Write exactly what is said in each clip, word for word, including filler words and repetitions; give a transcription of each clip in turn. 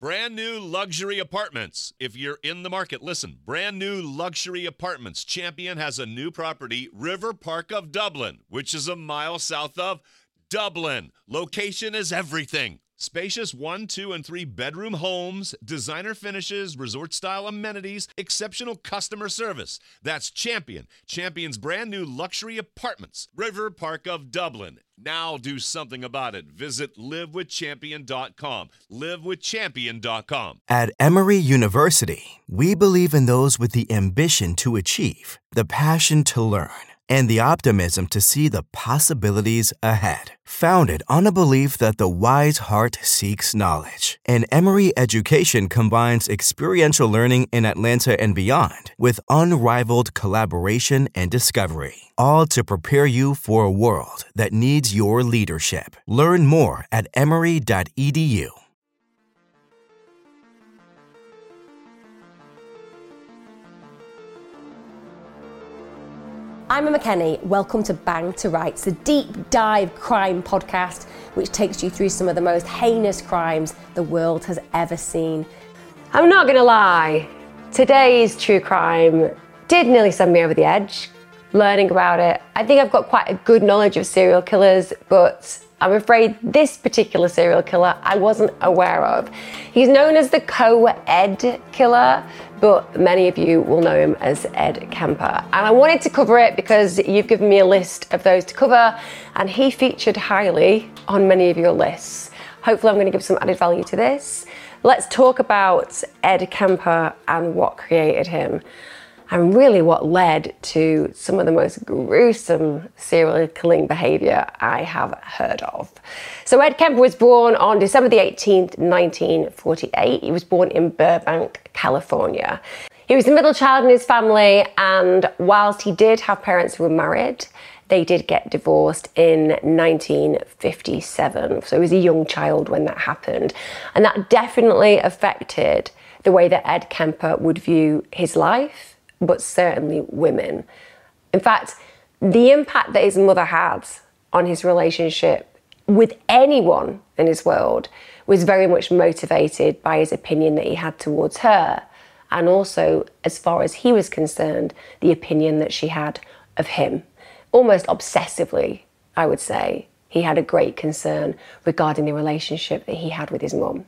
Brand new luxury apartments. If you're in the market, listen. Brand new luxury apartments. Champion has a new property, River Park of Dublin, which is a mile south of Dublin. Location is everything. Spacious one, two, and three bedroom homes, designer finishes, resort-style amenities, exceptional customer service. That's Champion. Champion's brand new luxury apartments. River Park of Dublin. Now do something about it. Visit live with champion dot com. live with champion dot com. At Emory University, we believe in those with the ambition to achieve, the passion to learn, and the optimism to see the possibilities ahead. Founded on a belief that the wise heart seeks knowledge, and Emory education combines experiential learning in Atlanta and beyond with unrivaled collaboration and discovery, all to prepare you for a world that needs your leadership. Learn more at emory dot e d u. I'm Emma Kenny. Welcome to Bang to Rights, the deep dive crime podcast which takes you through some of the most heinous crimes the world has ever seen. I'm not gonna lie, today's true crime did nearly send me over the edge. Learning about it, I think I've got quite a good knowledge of serial killers, but I'm afraid this particular serial killer I wasn't aware of. He's known as the Co-Ed Killer, but many of you will know him as Ed Kemper. And I wanted to cover it because you've given me a list of those to cover, and he featured highly on many of your lists. Hopefully I'm going to give some added value to this. Let's talk about Ed Kemper and what created him, and really what led to some of the most gruesome serial killing behaviour I have heard of. So Ed Kemper was born on December the eighteenth, nineteen forty-eight. He was born in Burbank, California. He was the middle child in his family, and whilst he did have parents who were married, they did get divorced in nineteen fifty-seven. So he was a young child when that happened. And that definitely affected the way that Ed Kemper would view his life, but certainly women. In fact, the impact that his mother had on his relationship with anyone in his world was very much motivated by his opinion that he had towards her, and also, as far as he was concerned, the opinion that she had of him. Almost obsessively, I would say, he had a great concern regarding the relationship that he had with his mum.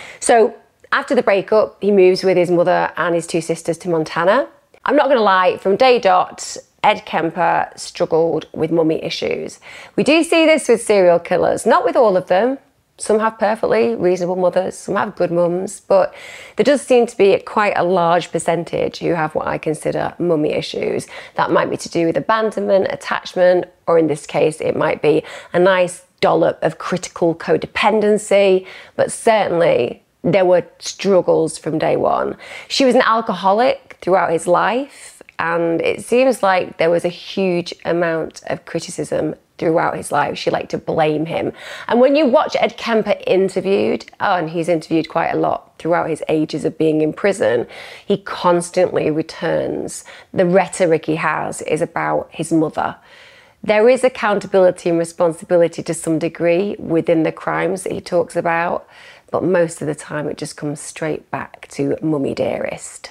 So after the breakup, he moves with his mother and his two sisters to Montana. I'm not going to lie, from day dot, Ed Kemper struggled with mummy issues. We do see this with serial killers, not with all of them. Some have perfectly reasonable mothers, some have good mums, but there does seem to be quite a large percentage who have what I consider mummy issues. That might be to do with abandonment, attachment, or in this case, it might be a nice dollop of critical codependency, but certainly there were struggles from day one. She was an alcoholic throughout his life, and it seems like there was a huge amount of criticism throughout his life. She liked to blame him. And when you watch Ed Kemper interviewed, oh, and he's interviewed quite a lot throughout his ages of being in prison, he constantly returns. The rhetoric he has is about his mother. There is accountability and responsibility to some degree within the crimes that he talks about, but most of the time it just comes straight back to Mummy Dearest.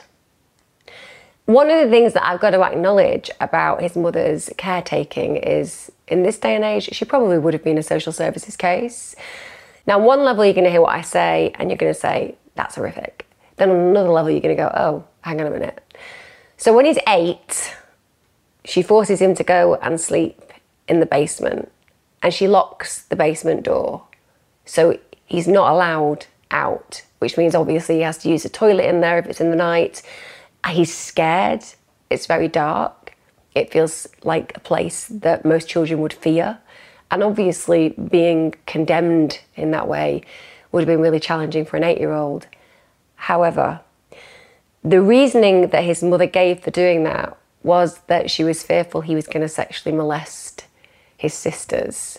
One of the things that I've got to acknowledge about his mother's caretaking is, in this day and age, she probably would have been a social services case. Now, on one level, you're going to hear what I say, and you're going to say, that's horrific. Then on another level, you're going to go, oh, hang on a minute. So when he's eight, she forces him to go and sleep in the basement, and she locks the basement door. So he's not allowed out, which means obviously he has to use the toilet in there if it's in the night. He's scared. It's very dark. It feels like a place that most children would fear. And obviously being condemned in that way would have been really challenging for an eight-year-old. However, the reasoning that his mother gave for doing that was that she was fearful he was going to sexually molest his sisters.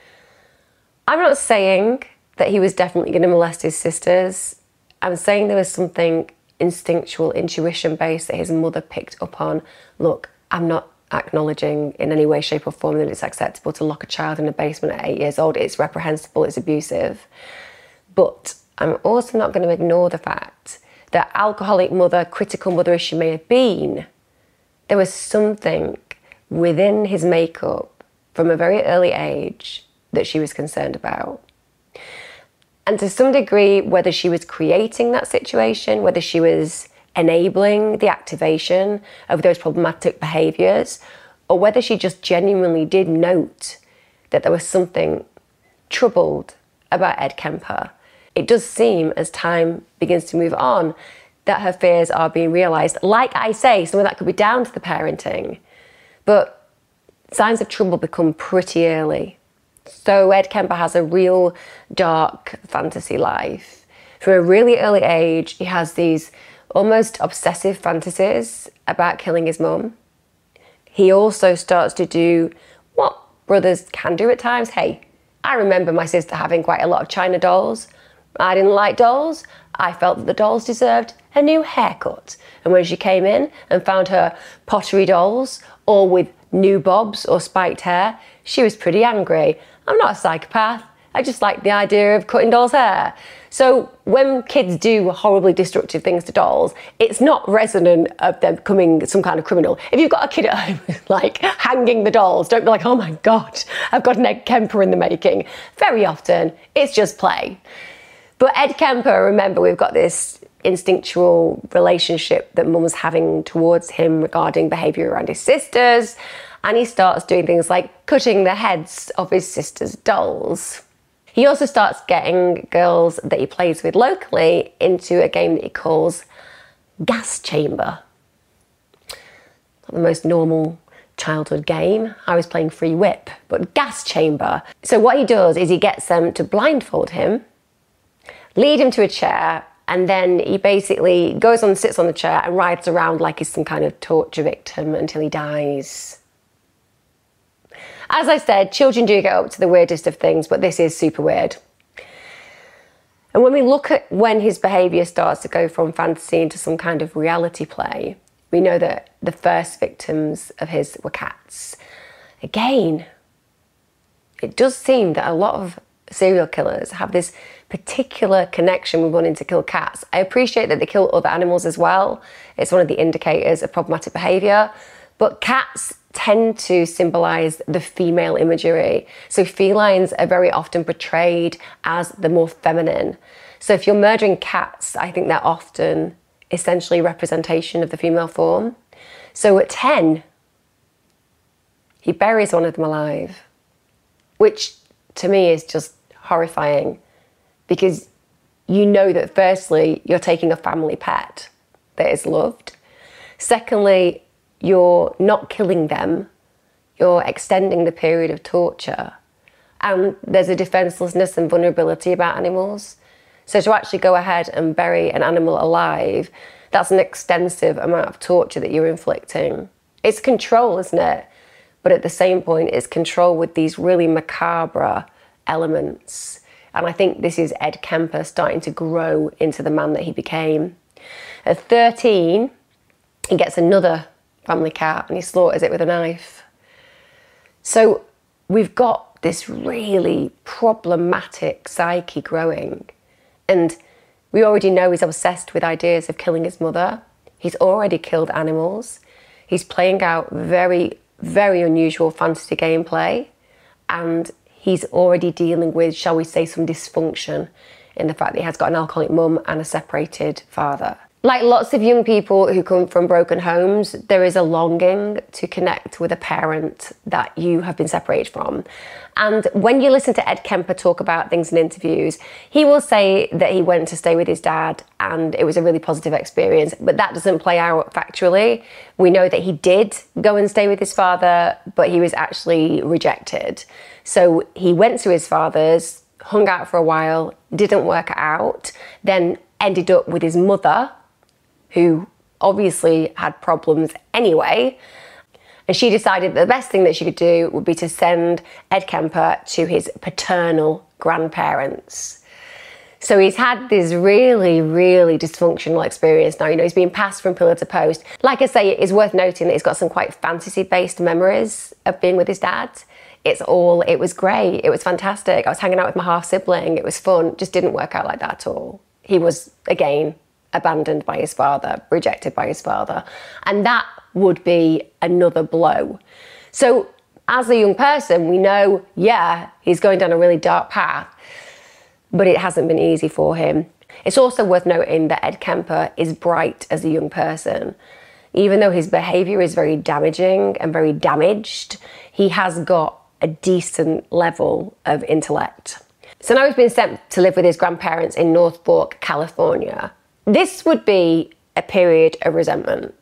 I'm not saying that he was definitely going to molest his sisters. I'm saying there was something instinctual, intuition-based that his mother picked up on. Look, I'm not acknowledging in any way, shape or form that it's acceptable to lock a child in a basement at eight years old. It's reprehensible, it's abusive. But I'm also not going to ignore the fact that alcoholic mother, critical mother as she may have been, there was something within his makeup from a very early age that she was concerned about. And to some degree, whether she was creating that situation, whether she was enabling the activation of those problematic behaviours, or whether she just genuinely did note that there was something troubled about Ed Kemper, it does seem, as time begins to move on, that her fears are being realised. Like I say, some of that could be down to the parenting, but signs of trouble become pretty early. So Ed Kemper has a real dark fantasy life. From a really early age, he has these almost obsessive fantasies about killing his mum. He also starts to do what brothers can do at times. Hey, I remember my sister having quite a lot of China dolls. I didn't like dolls. I felt that the dolls deserved a new haircut. And when she came in and found her pottery dolls, all with new bobs or spiked hair, she was pretty angry. I'm not a psychopath. I just like the idea of cutting dolls' hair. So when kids do horribly destructive things to dolls, it's not resonant of them becoming some kind of criminal. If you've got a kid at home, like hanging the dolls, don't be like, oh my God, I've got an Ed Kemper in the making. Very often, it's just play. But Ed Kemper, remember, we've got this instinctual relationship that mum was having towards him regarding behaviour around his sisters, and he starts doing things like cutting the heads of his sisters' dolls. He also starts getting girls that he plays with locally into a game that he calls Gas Chamber. Not the most normal childhood game. I was playing Free Whip, but Gas Chamber. So what he does is he gets them to blindfold him, lead him to a chair, and then he basically goes on, sits on the chair and rides around like he's some kind of torture victim until he dies. As I said, children do get up to the weirdest of things, but this is super weird. And when we look at when his behaviour starts to go from fantasy into some kind of reality play, we know that the first victims of his were cats. Again, it does seem that a lot of serial killers have this particular connection with wanting to kill cats. I appreciate that they kill other animals as well. It's one of the indicators of problematic behaviour. But cats tend to symbolise the female imagery. So felines are very often portrayed as the more feminine. So if you're murdering cats, I think they're often essentially a representation of the female form. So at ten, he buries one of them alive, which to me is just horrifying, because you know that firstly, you're taking a family pet that is loved. Secondly, you're not killing them, you're extending the period of torture. And there's a defenselessness and vulnerability about animals. So to actually go ahead and bury an animal alive, that's an extensive amount of torture that you're inflicting. It's control, isn't it? But at the same point, it's control with these really macabre elements. And I think this is Ed Kemper starting to grow into the man that he became. At thirteen, he gets another family cat and he slaughters it with a knife. So we've got this really problematic psyche growing. And we already know he's obsessed with ideas of killing his mother. He's already killed animals. He's playing out very, very unusual fantasy gameplay. And he's already dealing with, shall we say, some dysfunction in the fact that he has got an alcoholic mum and a separated father. Like lots of young people who come from broken homes, there is a longing to connect with a parent that you have been separated from. And when you listen to Ed Kemper talk about things in interviews, he will say that he went to stay with his dad and it was a really positive experience, but that doesn't play out factually. We know that he did go and stay with his father, but he was actually rejected. So he went to his father's, hung out for a while, didn't work out, then ended up with his mother, who obviously had problems anyway. And she decided that the best thing that she could do would be to send Ed Kemper to his paternal grandparents. So he's had this really, really dysfunctional experience now. You know, he's been passed from pillar to post. Like I say, it is worth noting that he's got some quite fantasy-based memories of being with his dad. it's all, it was great. It was fantastic. I was hanging out with my half sibling. It was fun. Just didn't work out like that at all. He was, again, abandoned by his father, rejected by his father. And that would be another blow. So as a young person, we know, yeah, he's going down a really dark path, but it hasn't been easy for him. It's also worth noting that Ed Kemper is bright as a young person. Even though his behaviour is very damaging and very damaged, he has got a decent level of intellect. So now he's been sent to live with his grandparents in North Fork, California. This would be a period of resentment.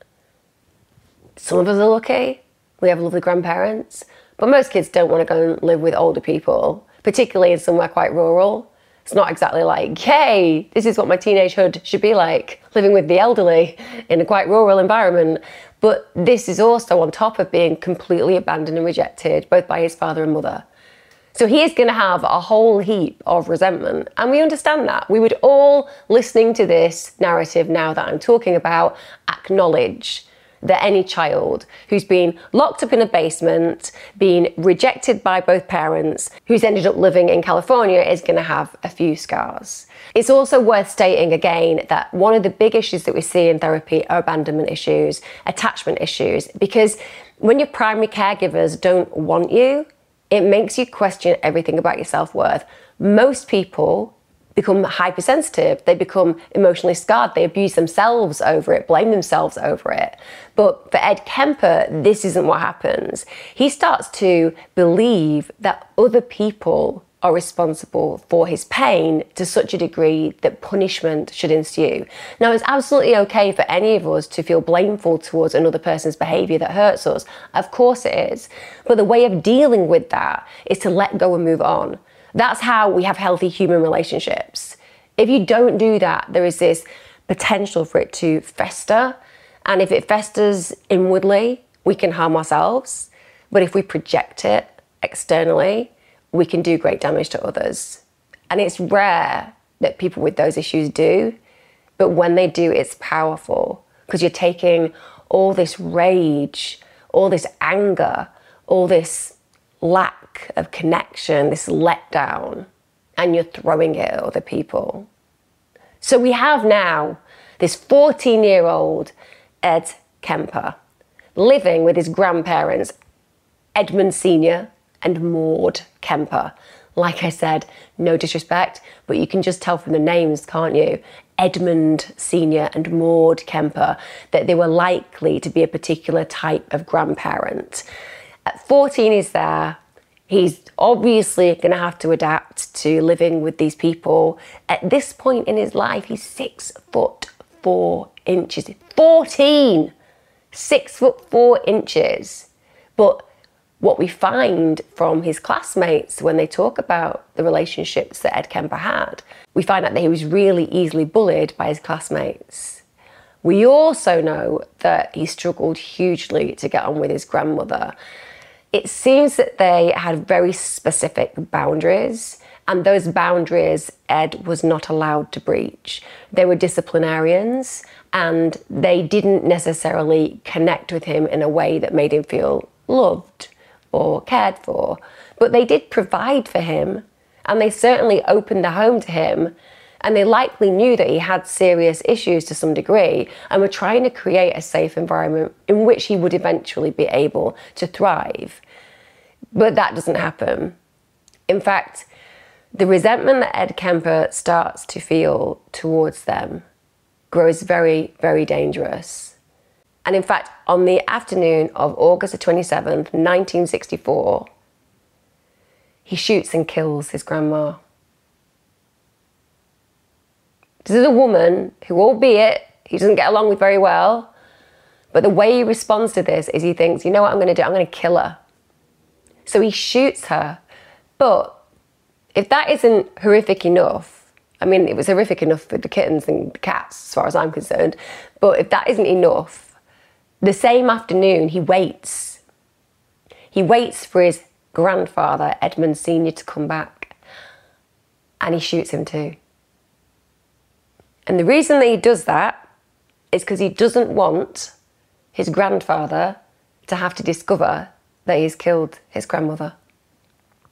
Some of us are lucky, we have lovely grandparents, but most kids don't want to go and live with older people, particularly in somewhere quite rural. It's not exactly like, hey, this is what my teenagehood should be like, living with the elderly in a quite rural environment. But this is also on top of being completely abandoned and rejected, both by his father and mother. So he is going to have a whole heap of resentment. And we understand that. We would all, listening to this narrative now that I'm talking about, acknowledge that any child who's been locked up in a basement, been rejected by both parents, who's ended up living in California is going to have a few scars. It's also worth stating again that one of the big issues that we see in therapy are abandonment issues, attachment issues, because when your primary caregivers don't want you, it makes you question everything about your self-worth. Most people become hypersensitive, they become emotionally scarred, they abuse themselves over it, blame themselves over it. But for Ed Kemper, this isn't what happens. He starts to believe that other people are responsible for his pain to such a degree that punishment should ensue. Now, it's absolutely okay for any of us to feel blameful towards another person's behaviour that hurts us. Of course it is. But the way of dealing with that is to let go and move on. That's how we have healthy human relationships. If you don't do that, there is this potential for it to fester. And if it festers inwardly, we can harm ourselves. But if we project it externally, we can do great damage to others. And it's rare that people with those issues do. But when they do, it's powerful because you're taking all this rage, all this anger, all this lack of connection, this letdown, and you're throwing it at other people. So we have now this fourteen-year-old Ed Kemper living with his grandparents, Edmund Senior and Maud Kemper. Like I said, no disrespect, but you can just tell from the names, can't you? Edmund Senior and Maud Kemper, that they were likely to be a particular type of grandparent. At fourteen, he's there. He's obviously going to have to adapt to living with these people. At this point in his life, he's six foot four inches. fourteen! Six foot four inches. But what we find from his classmates when they talk about the relationships that Ed Kemper had, we find out that he was really easily bullied by his classmates. We also know that he struggled hugely to get on with his grandmother. It seems that they had very specific boundaries, and those boundaries Ed was not allowed to breach. They were disciplinarians, and they didn't necessarily connect with him in a way that made him feel loved or cared for. But they did provide for him, and they certainly opened the home to him, and they likely knew that he had serious issues to some degree and were trying to create a safe environment in which he would eventually be able to thrive. But that doesn't happen. In fact, the resentment that Ed Kemper starts to feel towards them grows very, very dangerous. And in fact, on the afternoon of August the twenty-seventh, nineteen sixty-four, he shoots and kills his grandma. This is a woman who, albeit he doesn't get along with very well, but the way he responds to this is he thinks, you know what I'm going to do? I'm going to kill her. So he shoots her. But if that isn't horrific enough, I mean, it was horrific enough for the kittens and the cats, as far as I'm concerned, but if that isn't enough, the same afternoon he waits. He waits for his grandfather, Edmund Senior, to come back, and he shoots him too. And the reason that he does that is because he doesn't want his grandfather to have to discover that he's killed his grandmother.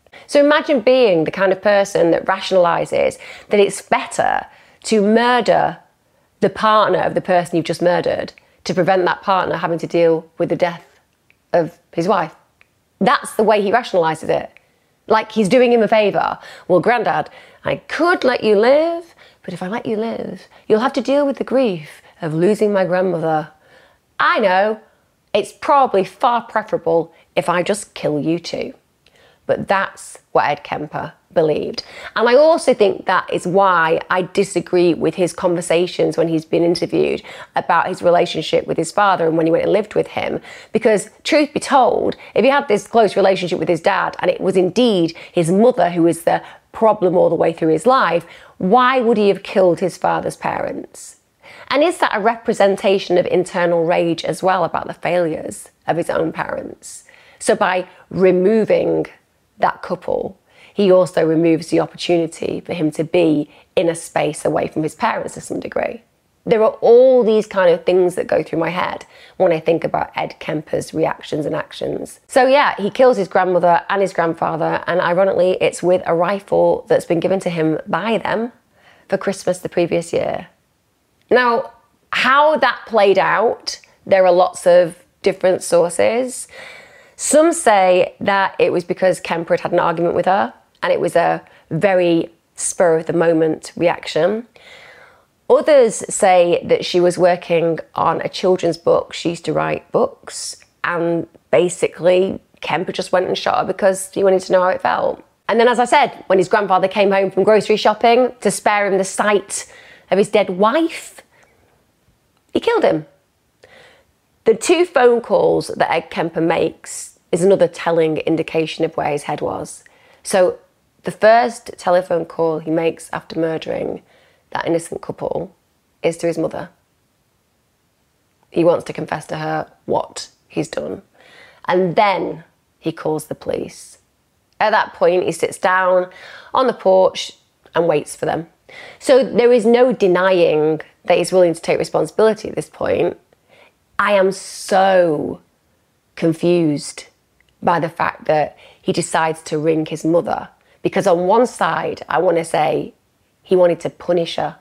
So imagine being the kind of person that rationalises that it's better to murder the partner of the person you've just murdered to prevent that partner having to deal with the death of his wife. That's the way he rationalises it. Like he's doing him a favour. Well, Grandad, I could let you live, but if I let you live, you'll have to deal with the grief of losing my grandmother. I know, it's probably far preferable if I just kill you too. But that's what Ed Kemper believed. And I also think that is why I disagree with his conversations when he's been interviewed about his relationship with his father and when he went and lived with him. Because truth be told, if he had this close relationship with his dad and it was indeed his mother who was the problem all the way through his life, why would he have killed his father's parents? And is that a representation of internal rage as well about the failures of his own parents? So by removing that couple, he also removes the opportunity for him to be in a space away from his parents to some degree. There are all these kind of things that go through my head when I think about Ed Kemper's reactions and actions. So yeah, he kills his grandmother and his grandfather, and ironically, it's with a rifle that's been given to him by them for Christmas the previous year. Now, how that played out, there are lots of different sources. Some say that it was because Kemper had had an argument with her and it was a very spur of the moment reaction. Others say that she was working on a children's book. She used to write books, and basically Kemper just went and shot her because he wanted to know how it felt. And then, as I said, when his grandfather came home from grocery shopping to spare him the sight of his dead wife, he killed him. The two phone calls that Ed Kemper makes is another telling indication of where his head was. So the first telephone call he makes after murdering that innocent couple is to his mother. He wants to confess to her what he's done. And then he calls the police. At that point, he sits down on the porch and waits for them. So there is no denying that he's willing to take responsibility at this point. I am so confused by the fact that he decides to ring his mother, because on one side, I want to say he wanted to punish her.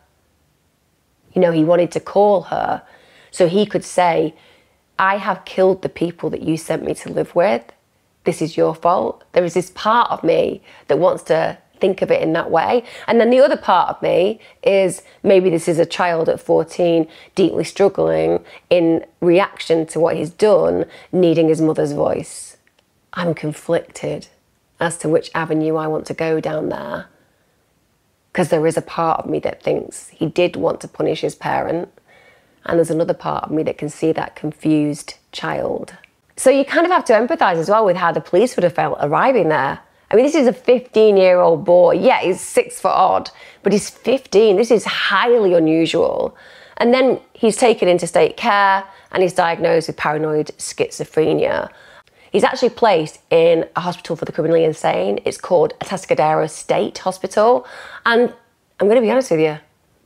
You know, he wanted to call her so he could say, I have killed the people that you sent me to live with. This is your fault. There is this part of me that wants to think of it in that way. And then the other part of me is maybe this is a child at fourteen, deeply struggling in reaction to what he's done, needing his mother's voice. I'm conflicted as to which avenue I want to go down there. Because there is a part of me that thinks he did want to punish his parent, and there's another part of me that can see that confused child. So you kind of have to empathise as well with how the police would have felt arriving there. I mean, this is a fifteen-year-old boy. Yeah, he's six foot odd, but he's fifteen. This is highly unusual. And then he's taken into state care and he's diagnosed with paranoid schizophrenia. He's actually placed in a hospital for the criminally insane. It's called Atascadero State Hospital. And I'm going to be honest with you,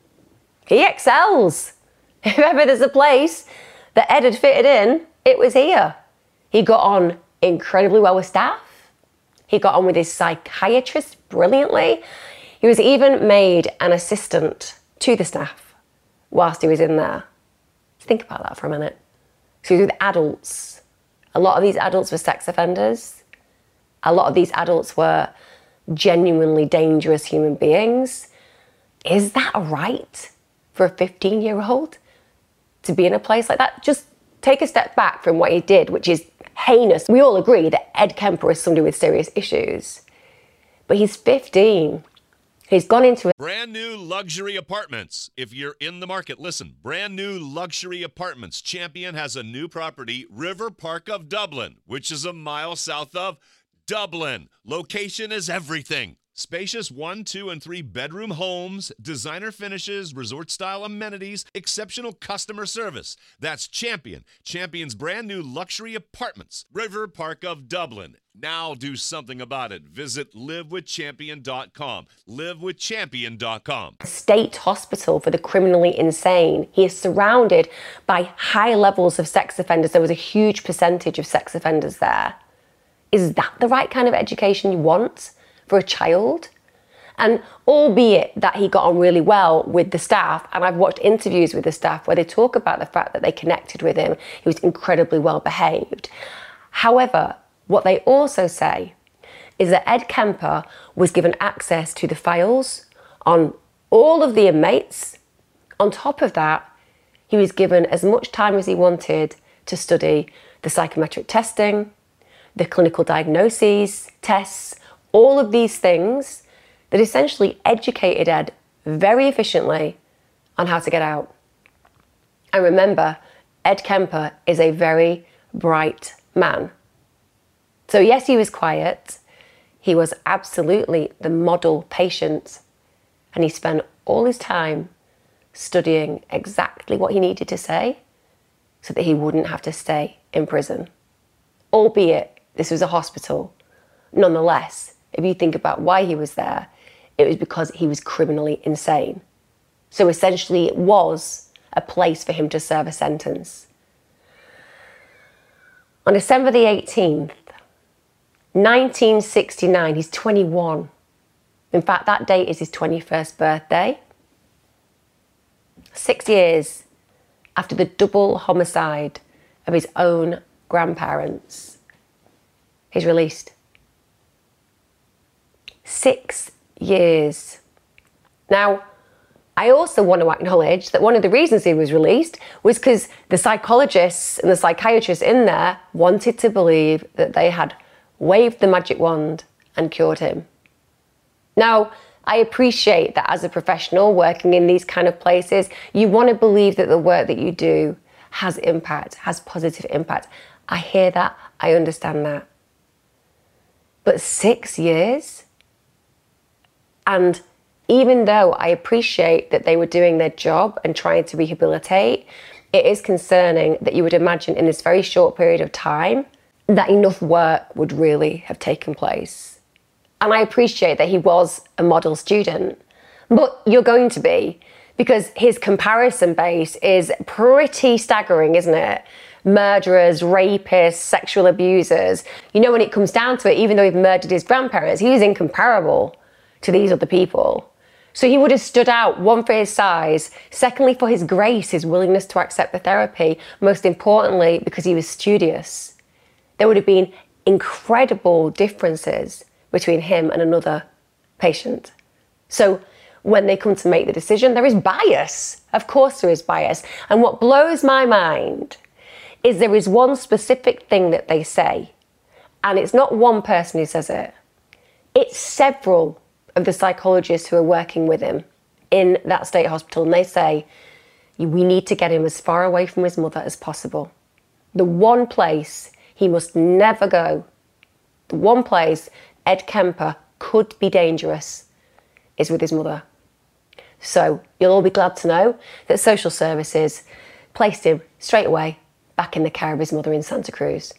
he excels. If ever there's a place that Ed had fitted in, it was here. He got on incredibly well with staff. He got on with his psychiatrist brilliantly. He was even made an assistant to the staff whilst he was in there. Think about that for a minute. So he was with adults. A lot of these adults were sex offenders. A lot of these adults were genuinely dangerous human beings. Is that a right for a fifteen-year-old to be in a place like that? Just take a step back from what he did, which is heinous. We all agree that Ed Kemper is somebody with serious issues. But he's fifteen. He's gone into a brand new luxury apartments. If you're in the market, listen. Brand new luxury apartments. Champion has a new property, River Park of Dublin, which is a mile south of Dublin. Location is everything. Spacious one, two, and three bedroom homes, designer finishes, resort-style amenities, exceptional customer service. That's Champion. Champion's brand new luxury apartments, River Park of Dublin. Now do something about it. Visit live with champion dot com. live with champion dot com. State hospital for the criminally insane. He is surrounded by high levels of sex offenders. There was a huge percentage of sex offenders there. Is that the right kind of education you want for a child? And albeit that he got on really well with the staff, and I've watched interviews with the staff where they talk about the fact that they connected with him, he was incredibly well behaved. However, what they also say is that Ed Kemper was given access to the files on all of the inmates. On top of that, he was given as much time as he wanted to study the psychometric testing, the clinical diagnoses, tests, all of these things that essentially educated Ed very efficiently on how to get out. And remember, Ed Kemper is a very bright man. So yes, he was quiet. He was absolutely the model patient, and he spent all his time studying exactly what he needed to say so that he wouldn't have to stay in prison. Albeit this was a hospital, nonetheless, if you think about why he was there, it was because he was criminally insane. So essentially it was a place for him to serve a sentence. On December the eighteenth, nineteen sixty-nine, he's twenty-one. In fact, that date is his twenty-first birthday. Six years after the double homicide of his own grandparents, he's released. Six years. Now, I also want to acknowledge that one of the reasons he was released was because the psychologists and the psychiatrists in there wanted to believe that they had waved the magic wand and cured him. Now, I appreciate that as a professional working in these kind of places, you want to believe that the work that you do has impact, has positive impact. I hear that, I understand that. But six years? And even though I appreciate that they were doing their job and trying to rehabilitate, it is concerning that you would imagine in this very short period of time that enough work would really have taken place. And I appreciate that he was a model student, but you're going to be, because his comparison base is pretty staggering, isn't it? Murderers, rapists, sexual abusers. You know, when it comes down to it, even though he murdered his grandparents, he was incomparable to these other people. So he would have stood out, one, for his size, secondly for his grace, his willingness to accept the therapy, most importantly because he was studious. There would have been incredible differences between him and another patient. So when they come to make the decision, there is bias. Of course there is bias. And what blows my mind is there is one specific thing that they say, and it's not one person who says it. It's several of the psychologists who are working with him in that state hospital, and they say, we need to get him as far away from his mother as possible. The one place he must never go, the one place Ed Kemper could be dangerous is with his mother. So you'll all be glad to know that social services placed him straight away back in the care of his mother in Santa Cruz.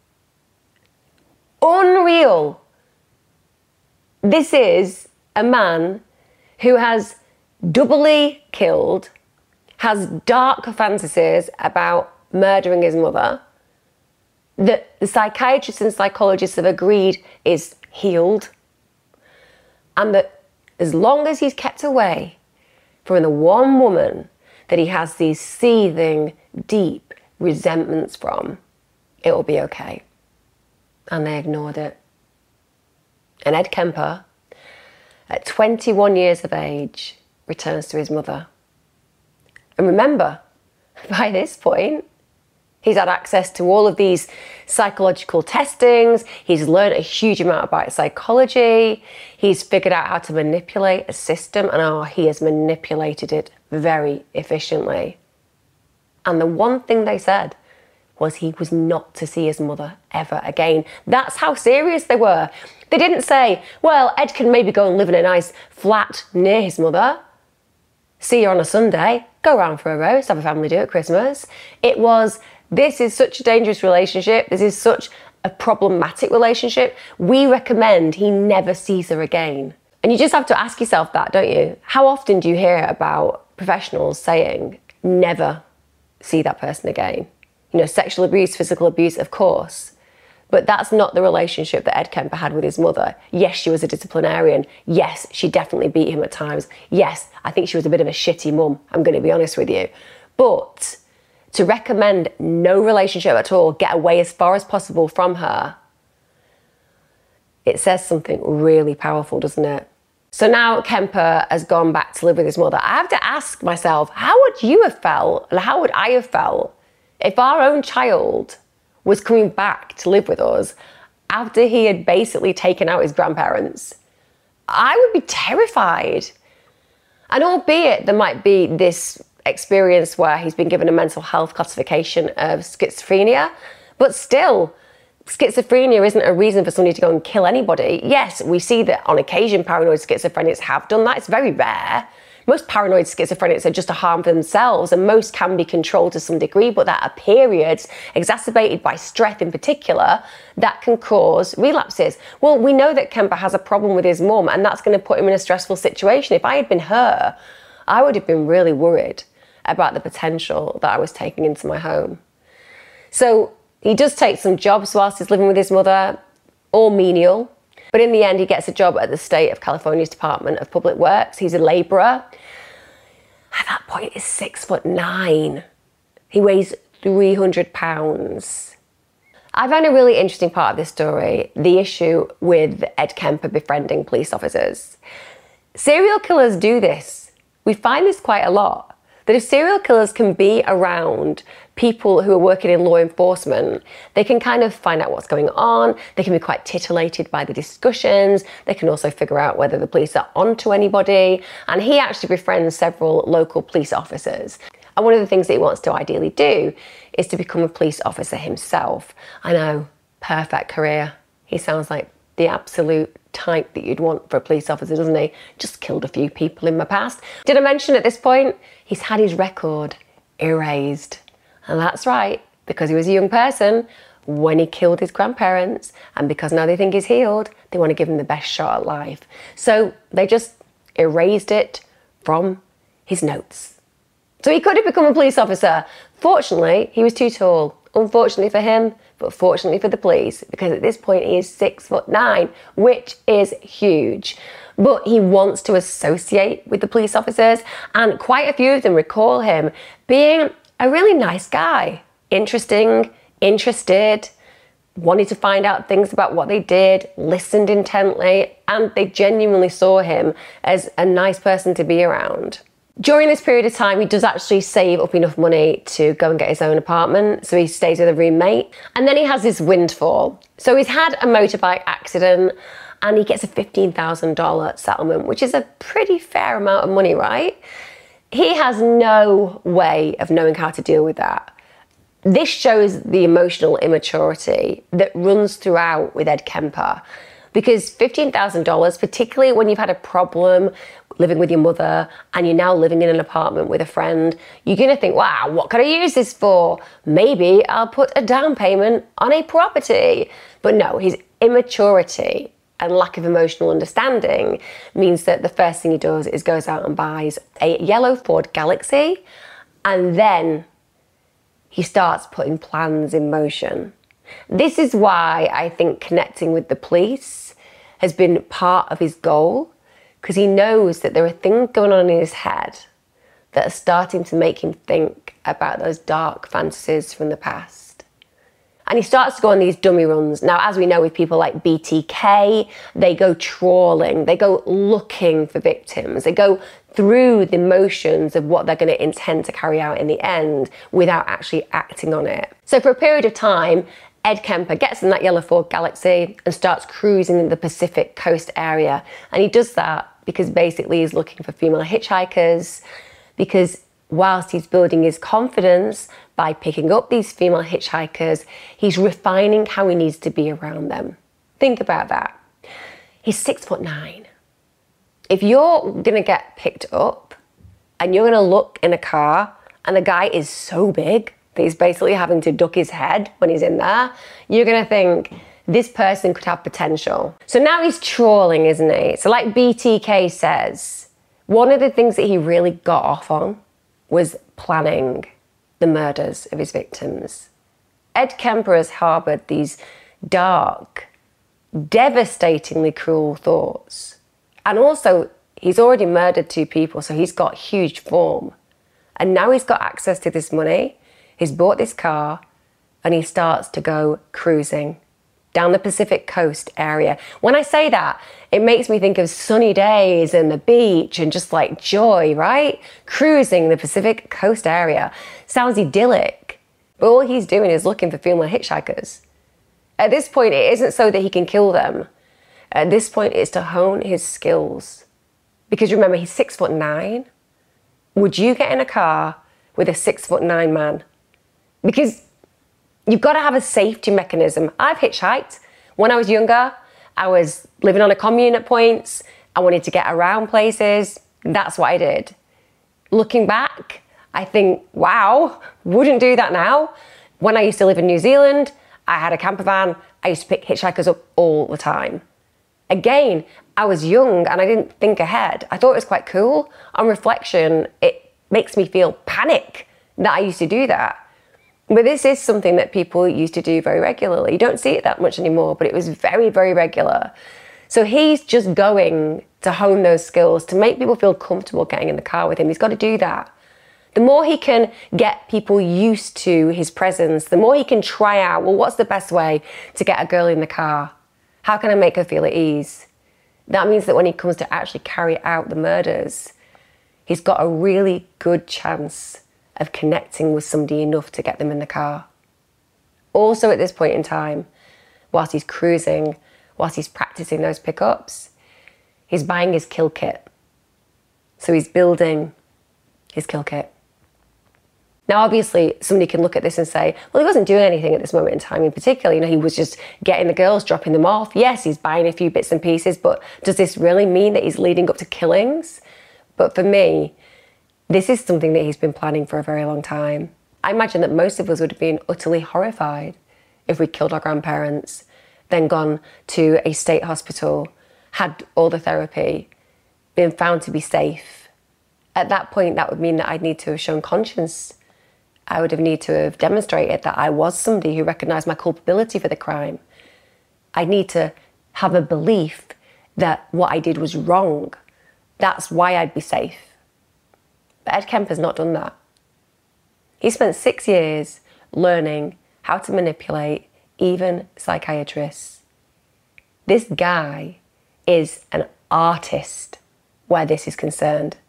Unreal. This is a man who has doubly killed, has dark fantasies about murdering his mother, that the psychiatrists and psychologists have agreed is healed, and that as long as he's kept away from the one woman that he has these seething, deep resentments from, it will be okay. And they ignored it. And Ed Kemper, at twenty-one years of age, returns to his mother. And remember, by this point, he's had access to all of these psychological testings. He's learned a huge amount about psychology. He's figured out how to manipulate a system, and oh, he has manipulated it very efficiently. And the one thing they said was he was not to see his mother ever again. That's how serious they were. They didn't say, well, Ed can maybe go and live in a nice flat near his mother. See her on a Sunday, go around for a roast, have a family do at Christmas. It was, this is such a dangerous relationship. This is such a problematic relationship. We recommend he never sees her again. And you just have to ask yourself that, don't you? How often do you hear about professionals saying, never see that person again? You know, sexual abuse, physical abuse, of course. But that's not the relationship that Ed Kemper had with his mother. Yes, she was a disciplinarian. Yes, she definitely beat him at times. Yes, I think she was a bit of a shitty mum, I'm going to be honest with you. But to recommend no relationship at all, get away as far as possible from her, it says something really powerful, doesn't it? So now Kemper has gone back to live with his mother. I have to ask myself, how would you have felt, and how would I have felt if our own child was coming back to live with us after he had basically taken out his grandparents? I would be terrified. And albeit there might be this experience where he's been given a mental health classification of schizophrenia, but still, schizophrenia isn't a reason for somebody to go and kill anybody. Yes, we see that on occasion paranoid schizophrenics have done that. It's very rare. Most paranoid schizophrenics are just a harm for themselves, and most can be controlled to some degree, but there are periods, exacerbated by stress in particular, that can cause relapses. Well, we know that Kemper has a problem with his mum, and that's going to put him in a stressful situation. If I had been her, I would have been really worried about the potential that I was taking into my home. So he does take some jobs whilst he's living with his mother, all menial. But in the end, he gets a job at the state of California's Department of Public Works. He's a labourer. At that point, he's six foot nine. He weighs three hundred pounds. I found a really interesting part of this story, the issue with Ed Kemper befriending police officers. Serial killers do this. We find this quite a lot. That if serial killers can be around people who are working in law enforcement, they can kind of find out what's going on, they can be quite titillated by the discussions, they can also figure out whether the police are onto anybody, and he actually befriends several local police officers. And one of the things that he wants to ideally do is to become a police officer himself. I know, perfect career. He sounds like the absolute type that you'd want for a police officer, doesn't he? Just killed a few people in my past. Did I mention at this point, he's had his record erased. And that's right, because he was a young person when he killed his grandparents, and because now they think he's healed, they want to give him the best shot at life. So they just erased it from his notes. So he could have become a police officer. Fortunately, he was too tall. Unfortunately for him, but fortunately for the police, because at this point he is six foot nine, which is huge. But he wants to associate with the police officers, and quite a few of them recall him being a really nice guy. Interesting, interested, wanted to find out things about what they did, listened intently, and they genuinely saw him as a nice person to be around. During this period of time, he does actually save up enough money to go and get his own apartment, so he stays with a roommate. And then he has this windfall. So he's had a motorbike accident, and he gets a fifteen thousand dollars settlement, which is a pretty fair amount of money, right? He has no way of knowing how to deal with that. This shows the emotional immaturity that runs throughout with Ed Kemper, because fifteen thousand dollars, particularly when you've had a problem living with your mother and you're now living in an apartment with a friend, you're going to think, wow, what could I use this for? Maybe I'll put a down payment on a property. But no, his immaturity and lack of emotional understanding means that the first thing he does is goes out and buys a yellow Ford Galaxy, and then he starts putting plans in motion. This is why I think connecting with the police has been part of his goal, because he knows that there are things going on in his head that are starting to make him think about those dark fantasies from the past. And he starts to go on these dummy runs. Now, as we know with people like B T K, they go trawling, they go looking for victims, they go through the motions of what they're going to intend to carry out in the end without actually acting on it. So for a period of time, Ed Kemper gets in that yellow Ford Galaxy and starts cruising in the Pacific Coast area. And he does that because basically he's looking for female hitchhikers, because whilst he's building his confidence by picking up these female hitchhikers, he's refining how he needs to be around them. Think about that. He's six foot nine. If you're gonna get picked up and you're gonna look in a car and the guy is so big that he's basically having to duck his head when he's in there, you're gonna think, this person could have potential. So now he's trawling, isn't he? So like B T K says, one of the things that he really got off on was planning the murders of his victims. Ed Kemper has harboured these dark, devastatingly cruel thoughts. And also, he's already murdered two people, so he's got huge form. And now he's got access to this money, he's bought this car, and he starts to go cruising down the Pacific coast area. When I say that, it makes me think of sunny days and the beach and just like joy, right? Cruising the Pacific coast area. Sounds idyllic. But all he's doing is looking for female hitchhikers. At this point, it isn't so that he can kill them. At this point, it's to hone his skills. Because remember, he's six foot nine. Would you get in a car with a six foot nine man? Because you've got to have a safety mechanism. I've hitchhiked. When I was younger, I was living on a commune at points. I wanted to get around places. That's what I did. Looking back, I think, wow, wouldn't do that now. When I used to live in New Zealand, I had a camper van. I used to pick hitchhikers up all the time. Again, I was young and I didn't think ahead. I thought it was quite cool. On reflection, it makes me feel panic that I used to do that. But this is something that people used to do very regularly. You don't see it that much anymore, but it was very, very regular. So he's just going to hone those skills to make people feel comfortable getting in the car with him. He's got to do that. The more he can get people used to his presence, the more he can try out, well, what's the best way to get a girl in the car? How can I make her feel at ease? That means that when he comes to actually carry out the murders, he's got a really good chance of connecting with somebody enough to get them in the car. Also at this point in time, whilst he's cruising, whilst he's practicing those pickups, he's buying his kill kit. So he's building his kill kit. Now, obviously, somebody can look at this and say, well, he wasn't doing anything at this moment in time in particular. You know, he was just getting the girls, dropping them off. Yes, he's buying a few bits and pieces, but does this really mean that he's leading up to killings? But for me, this is something that he's been planning for a very long time. I imagine that most of us would have been utterly horrified if we killed our grandparents, then gone to a state hospital, had all the therapy, been found to be safe. At that point, that would mean that I'd need to have shown conscience. I would have needed to have demonstrated that I was somebody who recognised my culpability for the crime. I'd need to have a belief that what I did was wrong. That's why I'd be safe. But Ed Kemper's not done that. He spent six years learning how to manipulate even psychiatrists. This guy is an artist where this is concerned.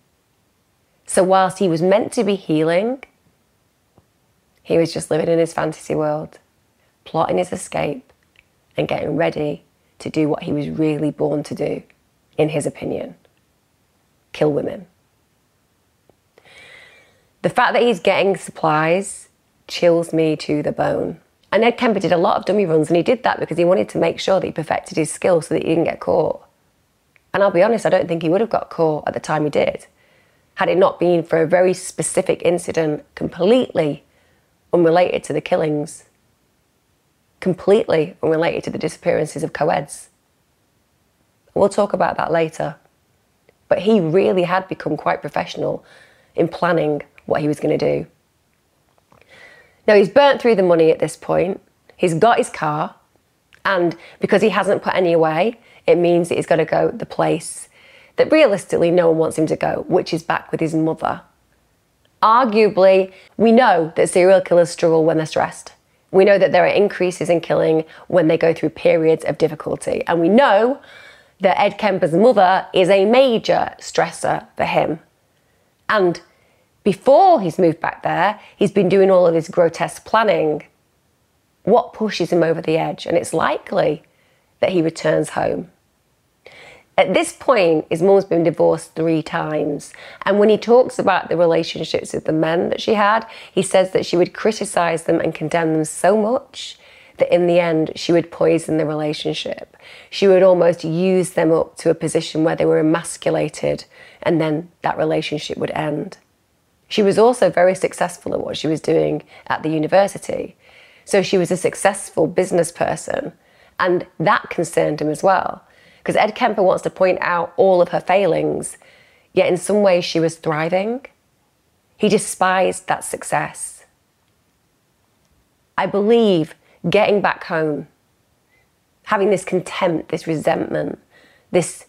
So whilst he was meant to be healing, he was just living in his fantasy world, plotting his escape and getting ready to do what he was really born to do, in his opinion: kill women. The fact that he's getting supplies chills me to the bone. And Ed Kemper did a lot of dummy runs, and he did that because he wanted to make sure that he perfected his skill so that he didn't get caught. And I'll be honest, I don't think he would have got caught at the time he did, had it not been for a very specific incident completely unrelated to the killings, completely unrelated to the disappearances of co-eds. We'll talk about that later. But he really had become quite professional in planning what he was going to do. Now, he's burnt through the money at this point. He's got his car, and because he hasn't put any away, it means that he's got to go the place that realistically no one wants him to go, which is back with his mother. Arguably, we know that serial killers struggle when they're stressed. We know that there are increases in killing when they go through periods of difficulty. And we know that Ed Kemper's mother is a major stressor for him. And before he's moved back there, he's been doing all of this grotesque planning. What pushes him over the edge? And it's likely that he returns home. At this point, his mum's been divorced three times. And when he talks about the relationships with the men that she had, he says that she would criticize them and condemn them so much that in the end, she would poison the relationship. She would almost use them up to a position where they were emasculated, and then that relationship would end. She was also very successful at what she was doing at the university. So she was a successful business person, and that concerned him as well. Because Ed Kemper wants to point out all of her failings, yet in some ways she was thriving. He despised that success. I believe getting back home having this contempt, this resentment, this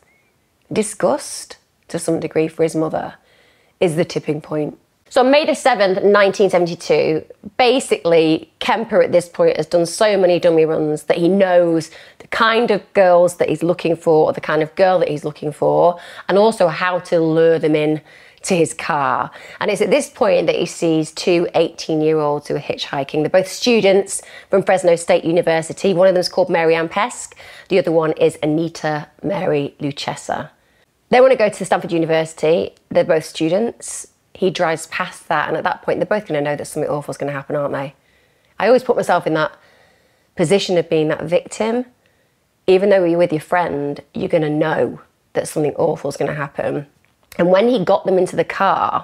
disgust to some degree for his mother is the tipping point. So on May the seventh, nineteen seventy-two, basically Kemper at this point has done so many dummy runs that he knows the kind of girls that he's looking for, or the kind of girl that he's looking for, and also how to lure them in to his car. And it's at this point that he sees two eighteen-year-olds who are hitchhiking. They're both students from Fresno State University. One of them is called Mary Ann Pesk. The other one is Anita Mary Luchessa. They want to go to Stanford University. They're both students. He drives past that, and at that point, they're both going to know that something awful is going to happen, aren't they? I always put myself in that position of being that victim. Even though you're with your friend, you're going to know that something awful is going to happen. And when he got them into the car,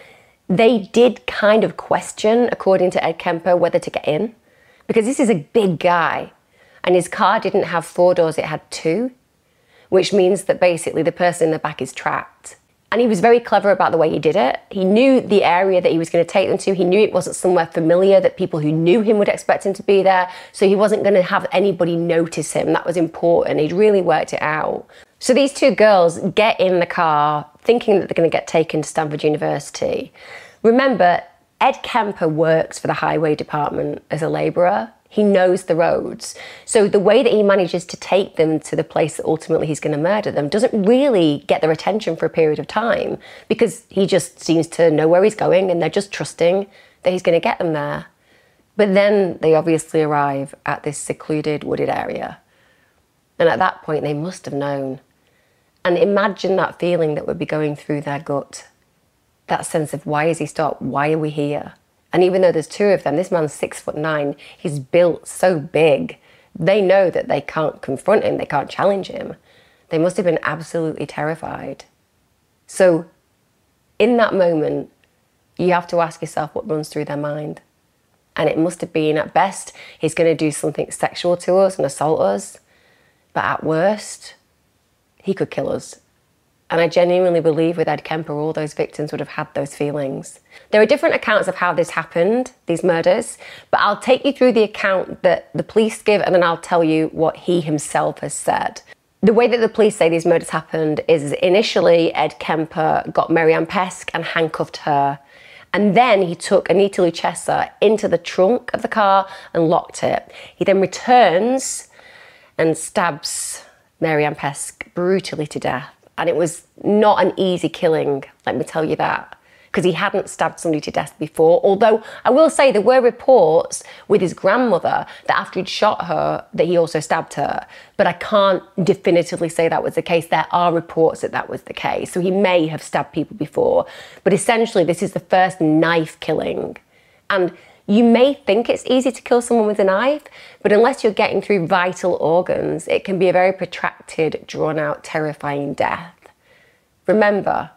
they did kind of question, according to Ed Kemper, whether to get in. Because this is a big guy, and his car didn't have four doors, it had two, which means that basically the person in the back is trapped. And he was very clever about the way he did it. He knew the area that he was going to take them to. He knew it wasn't somewhere familiar that people who knew him would expect him to be there. So he wasn't going to have anybody notice him. That was important. He'd really worked it out. So these two girls get in the car thinking that they're going to get taken to Stanford University. Remember, Ed Kemper works for the highway department as a labourer. He knows the roads. So the way that he manages to take them to the place that ultimately he's going to murder them doesn't really get their attention for a period of time, because he just seems to know where he's going and they're just trusting that he's going to get them there. But then they obviously arrive at this secluded, wooded area. And at that point, they must have known. And imagine that feeling that would be going through their gut. That sense of, why is he stopped? Why are we here? And even though there's two of them, this man's six foot nine, he's built so big, they know that they can't confront him, they can't challenge him. They must have been absolutely terrified. So in that moment, you have to ask yourself what runs through their mind. And it must have been, at best, he's going to do something sexual to us and assault us. But at worst, he could kill us. And I genuinely believe with Ed Kemper, all those victims would have had those feelings. There are different accounts of how this happened, these murders, but I'll take you through the account that the police give, and then I'll tell you what he himself has said. The way that the police say these murders happened is initially Ed Kemper got Mary Ann Pesk and handcuffed her. And then he took Anita Luchessa into the trunk of the car and locked it. He then returns and stabs Mary Ann Pesk brutally to death. And it was not an easy killing, let me tell you that, because he hadn't stabbed somebody to death before. Although I will say there were reports with his grandmother that after he'd shot her, that he also stabbed her. But I can't definitively say that was the case. There are reports that that was the case. So he may have stabbed people before. But essentially, this is the first knife killing. And you may think it's easy to kill someone with a knife, but unless you're getting through vital organs, it can be a very protracted, drawn-out, terrifying death. Remember,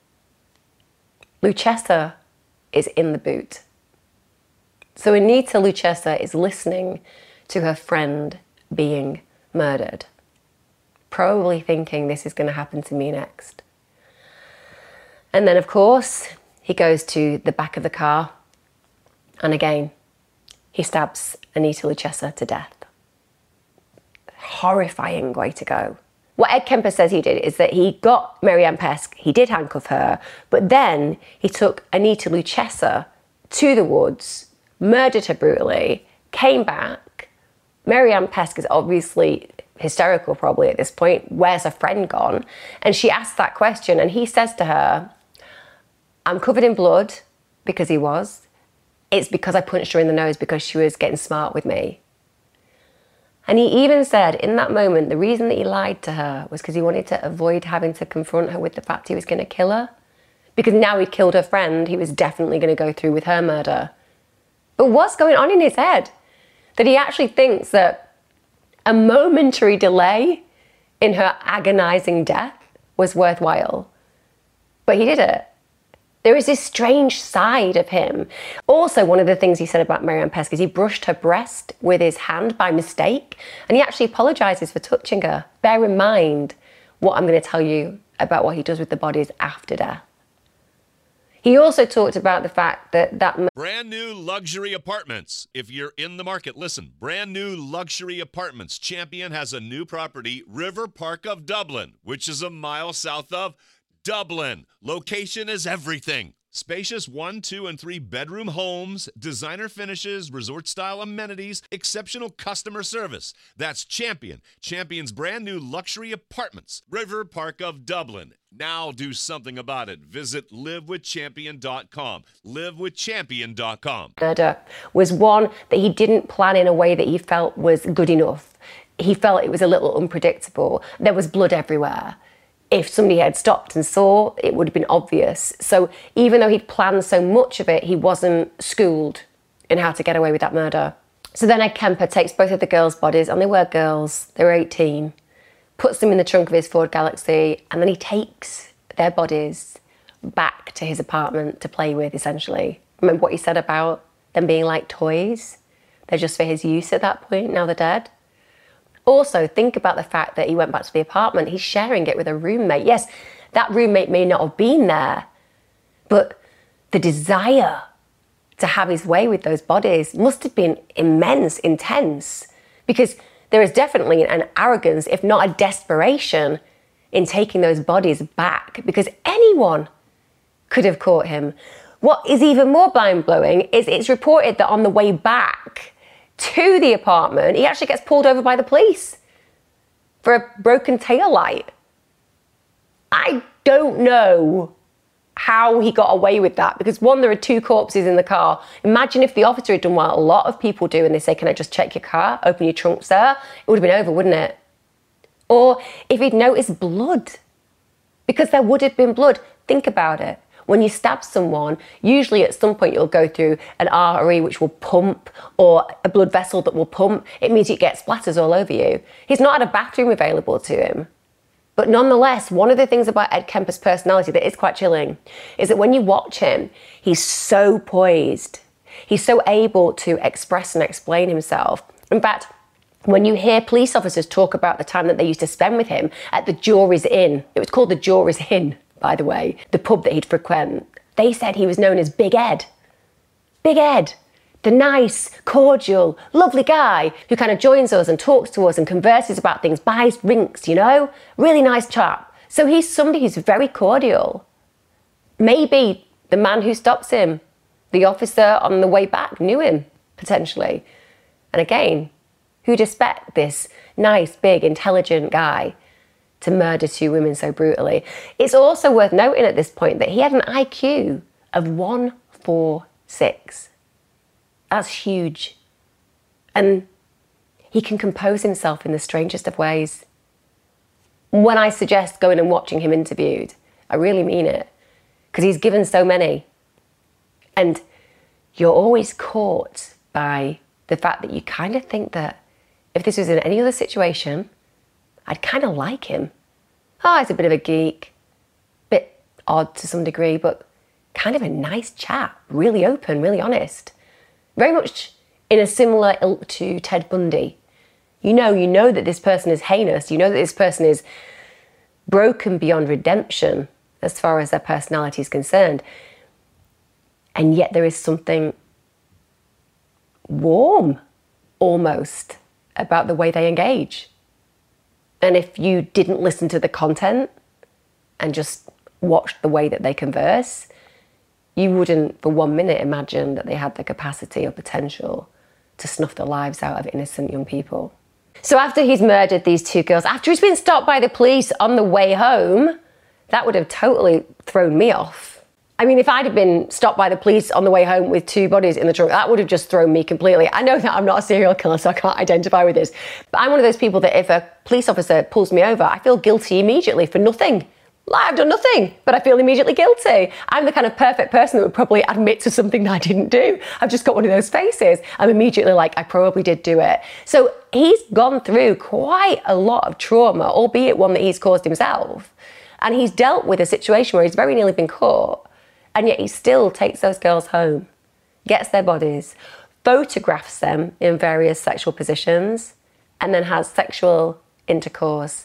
Luchessa is in the boot. So Anita Luchessa is listening to her friend being murdered, probably thinking this is going to happen to me next. And then, of course, he goes to the back of the car, and again, he stabs Anita Luchessa to death. Horrifying way to go. What Ed Kemper says he did is that he got Mary Ann Pesk, he did handcuff her, but then he took Anita Luchessa to the woods, murdered her brutally, came back. Mary Ann Pesk is obviously hysterical probably at this point. Where's her friend gone? And she asks that question, and he says to her, I'm covered in blood, because he was. It's because I punched her in the nose because she was getting smart with me. And he even said in that moment, the reason that he lied to her was because he wanted to avoid having to confront her with the fact he was going to kill her. Because now he'd killed her friend, he was definitely going to go through with her murder. But what's going on in his head? That he actually thinks that a momentary delay in her agonizing death was worthwhile. But he did it. There is this strange side of him. Also, one of the things he said about Mary Ann Pesk is he brushed her breast with his hand by mistake, and he actually apologizes for touching her. Bear in mind what I'm going to tell you about what he does with the bodies after death. He also talked about the fact that that... Brand new luxury apartments. If you're in the market, listen. Brand new luxury apartments. Champion has a new property, River Park of Dublin, which is a mile south of Dublin. Location is everything. Spacious one, two, and three bedroom homes, designer finishes, resort-style amenities, exceptional customer service. That's Champion. Champion's brand new luxury apartments, River Park of Dublin. Now do something about it. Visit live with champion dot com. live with champion dot com. Murder was one that he didn't plan in a way that he felt was good enough. He felt it was a little unpredictable. There was blood everywhere. If somebody had stopped and saw, it would have been obvious. So even though he'd planned so much of it, he wasn't schooled in how to get away with that murder. So then Ed Kemper takes both of the girls' bodies, and they were girls, they were eighteen, puts them in the trunk of his Ford Galaxy, and then he takes their bodies back to his apartment to play with, essentially. Remember what he said about them being like toys? They're just for his use at that point, now they're dead. Also, think about the fact that he went back to the apartment. He's sharing it with a roommate. Yes, that roommate may not have been there, but the desire to have his way with those bodies must have been immense, intense, because there is definitely an arrogance, if not a desperation, in taking those bodies back, because anyone could have caught him. What is even more mind-blowing is it's reported that on the way back to the apartment, he actually gets pulled over by the police for a broken tail light. I don't know how he got away with that, because one, there are two corpses in the car. Imagine if the officer had done what a lot of people do and they say, can I just check your car, open your trunk, sir? It would have been over, wouldn't it? Or if he'd noticed blood, because there would have been blood. Think about it. When you stab someone, usually at some point you'll go through an artery which will pump, or a blood vessel that will pump. It means you get splatters all over you. He's not had a bathroom available to him. But nonetheless, one of the things about Ed Kemper's personality that is quite chilling is that when you watch him, he's so poised. He's so able to express and explain himself. In fact, when you hear police officers talk about the time that they used to spend with him at the Jury's Inn, it was called the Jury's Inn, by the way, the pub that he'd frequent, they said he was known as Big Ed. Big Ed, the nice, cordial, lovely guy who kind of joins us and talks to us and converses about things, buys drinks, you know? Really nice chap. So he's somebody who's very cordial. Maybe the man who stops him, the officer on the way back, knew him, potentially. And again, who'd expect this nice, big, intelligent guy to murder two women so brutally? It's also worth noting at this point that he had an I Q of one forty-six. That's huge. And he can compose himself in the strangest of ways. When I suggest going and watching him interviewed, I really mean it, because he's given so many. And you're always caught by the fact that you kind of think that if this was in any other situation, I'd kind of like him. Oh, he's a bit of a geek, bit odd to some degree, but kind of a nice chap, really open, really honest. Very much in a similar ilk to Ted Bundy. You know, you know that this person is heinous. You know that this person is broken beyond redemption as far as their personality is concerned. And yet there is something warm, almost, about the way they engage. And if you didn't listen to the content and just watched the way that they converse, you wouldn't for one minute imagine that they had the capacity or potential to snuff the lives out of innocent young people. So after he's murdered these two girls, after he's been stopped by the police on the way home, that would have totally thrown me off. I mean, if I'd have been stopped by the police on the way home with two bodies in the trunk, that would have just thrown me completely. I know that I'm not a serial killer, so I can't identify with this. But I'm one of those people that if a police officer pulls me over, I feel guilty immediately for nothing. Like, I've done nothing, but I feel immediately guilty. I'm the kind of perfect person that would probably admit to something that I didn't do. I've just got one of those faces. I'm immediately like, I probably did do it. So he's gone through quite a lot of trauma, albeit one that he's caused himself. And he's dealt with a situation where he's very nearly been caught. And yet he still takes those girls home, gets their bodies, photographs them in various sexual positions, and then has sexual intercourse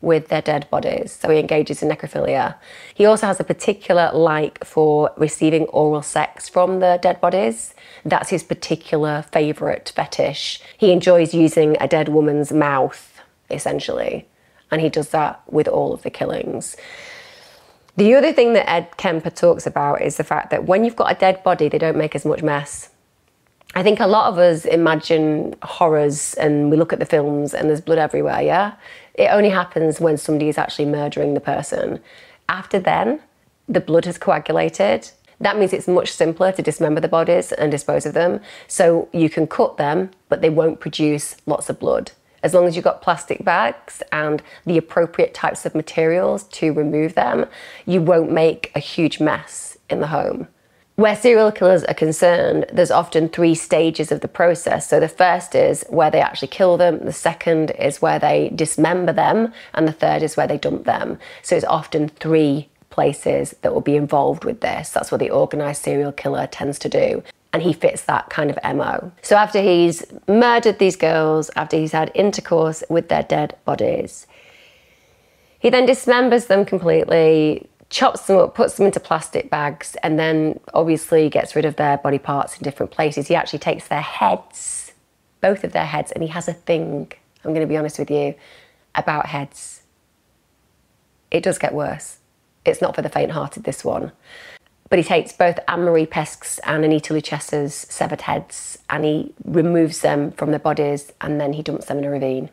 with their dead bodies. So he engages in necrophilia. He also has a particular like for receiving oral sex from the dead bodies. That's his particular favourite fetish. He enjoys using a dead woman's mouth, essentially. And he does that with all of the killings. The other thing that Ed Kemper talks about is the fact that when you've got a dead body, they don't make as much mess. I think a lot of us imagine horrors and we look at the films and there's blood everywhere, yeah? It only happens when somebody is actually murdering the person. After then, the blood has coagulated. That means it's much simpler to dismember the bodies and dispose of them. So you can cut them, but they won't produce lots of blood. As long as you've got plastic bags and the appropriate types of materials to remove them, you won't make a huge mess in the home. Where serial killers are concerned, there's often three stages of the process. So the first is where they actually kill them, the second is where they dismember them, and the third is where they dump them. So it's often three places that will be involved with this. That's what the organised serial killer tends to do. And he fits that kind of M O. So after he's murdered these girls, after he's had intercourse with their dead bodies, he then dismembers them completely, chops them up, puts them into plastic bags, and then obviously gets rid of their body parts in different places. He actually takes their heads, both of their heads, and he has a thing, I'm going to be honest with you, about heads. It does get worse. It's not for the faint-hearted, this one. But he takes both Anne-Marie Pesque's and Anita Lucesa's severed heads and he removes them from their bodies and then he dumps them in a ravine.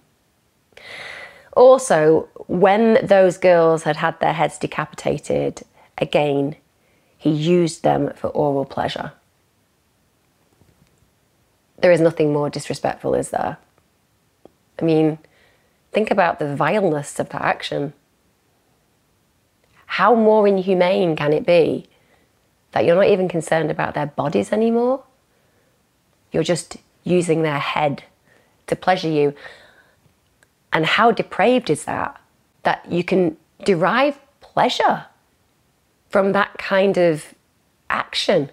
Also, when those girls had had their heads decapitated, again, he used them for oral pleasure. There is nothing more disrespectful, is there? I mean, think about the vileness of that action. How more inhumane can it be that you're not even concerned about their bodies anymore? You're just using their head to pleasure you. And how depraved is that? That you can derive pleasure from that kind of action.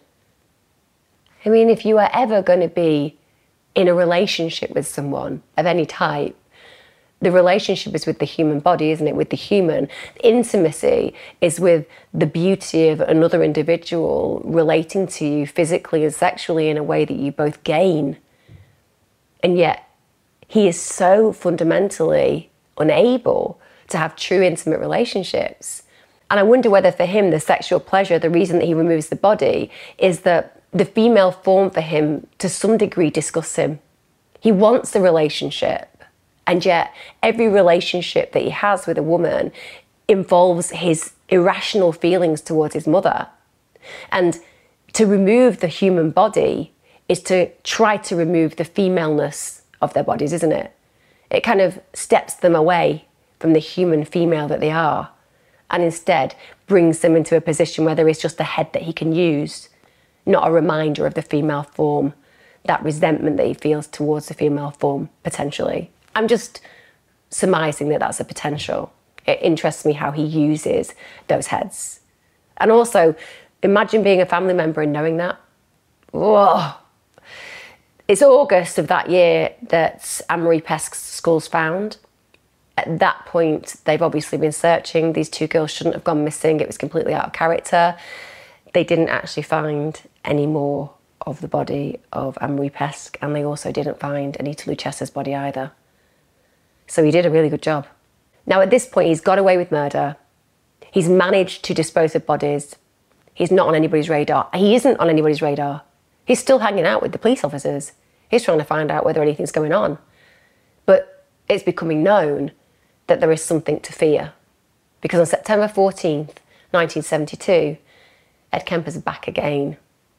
I mean, if you are ever going to be in a relationship with someone of any type, the relationship is with the human body, isn't it? With the human. Intimacy is with the beauty of another individual relating to you physically and sexually in a way that you both gain. And yet, he is so fundamentally unable to have true intimate relationships. And I wonder whether for him, the sexual pleasure, the reason that he removes the body, is that the female form for him, to some degree, disgusts him. He wants the relationship. And yet, every relationship that he has with a woman involves his irrational feelings towards his mother. And to remove the human body is to try to remove the femaleness of their bodies, isn't it? It kind of steps them away from the human female that they are, and instead brings them into a position where there is just a head that he can use, not a reminder of the female form, that resentment that he feels towards the female form, potentially. I'm just surmising that that's a potential. It interests me how he uses those heads. And also, imagine being a family member and knowing that. Whoa. It's August of that year that Anne-Marie Pesque's skull's found. At that point, they've obviously been searching. These two girls shouldn't have gone missing. It was completely out of character. They didn't actually find any more of the body of Anne-Marie Pesque, and they also didn't find Anita Lucesa's body either. So he did a really good job. Now at this point, he's got away with murder. He's managed to dispose of bodies. He's not on anybody's radar. He isn't on anybody's radar. He's still hanging out with the police officers. He's trying to find out whether anything's going on. But it's becoming known that there is something to fear. Because on September fourteenth, nineteen seventy-two, Ed Kemper's back again.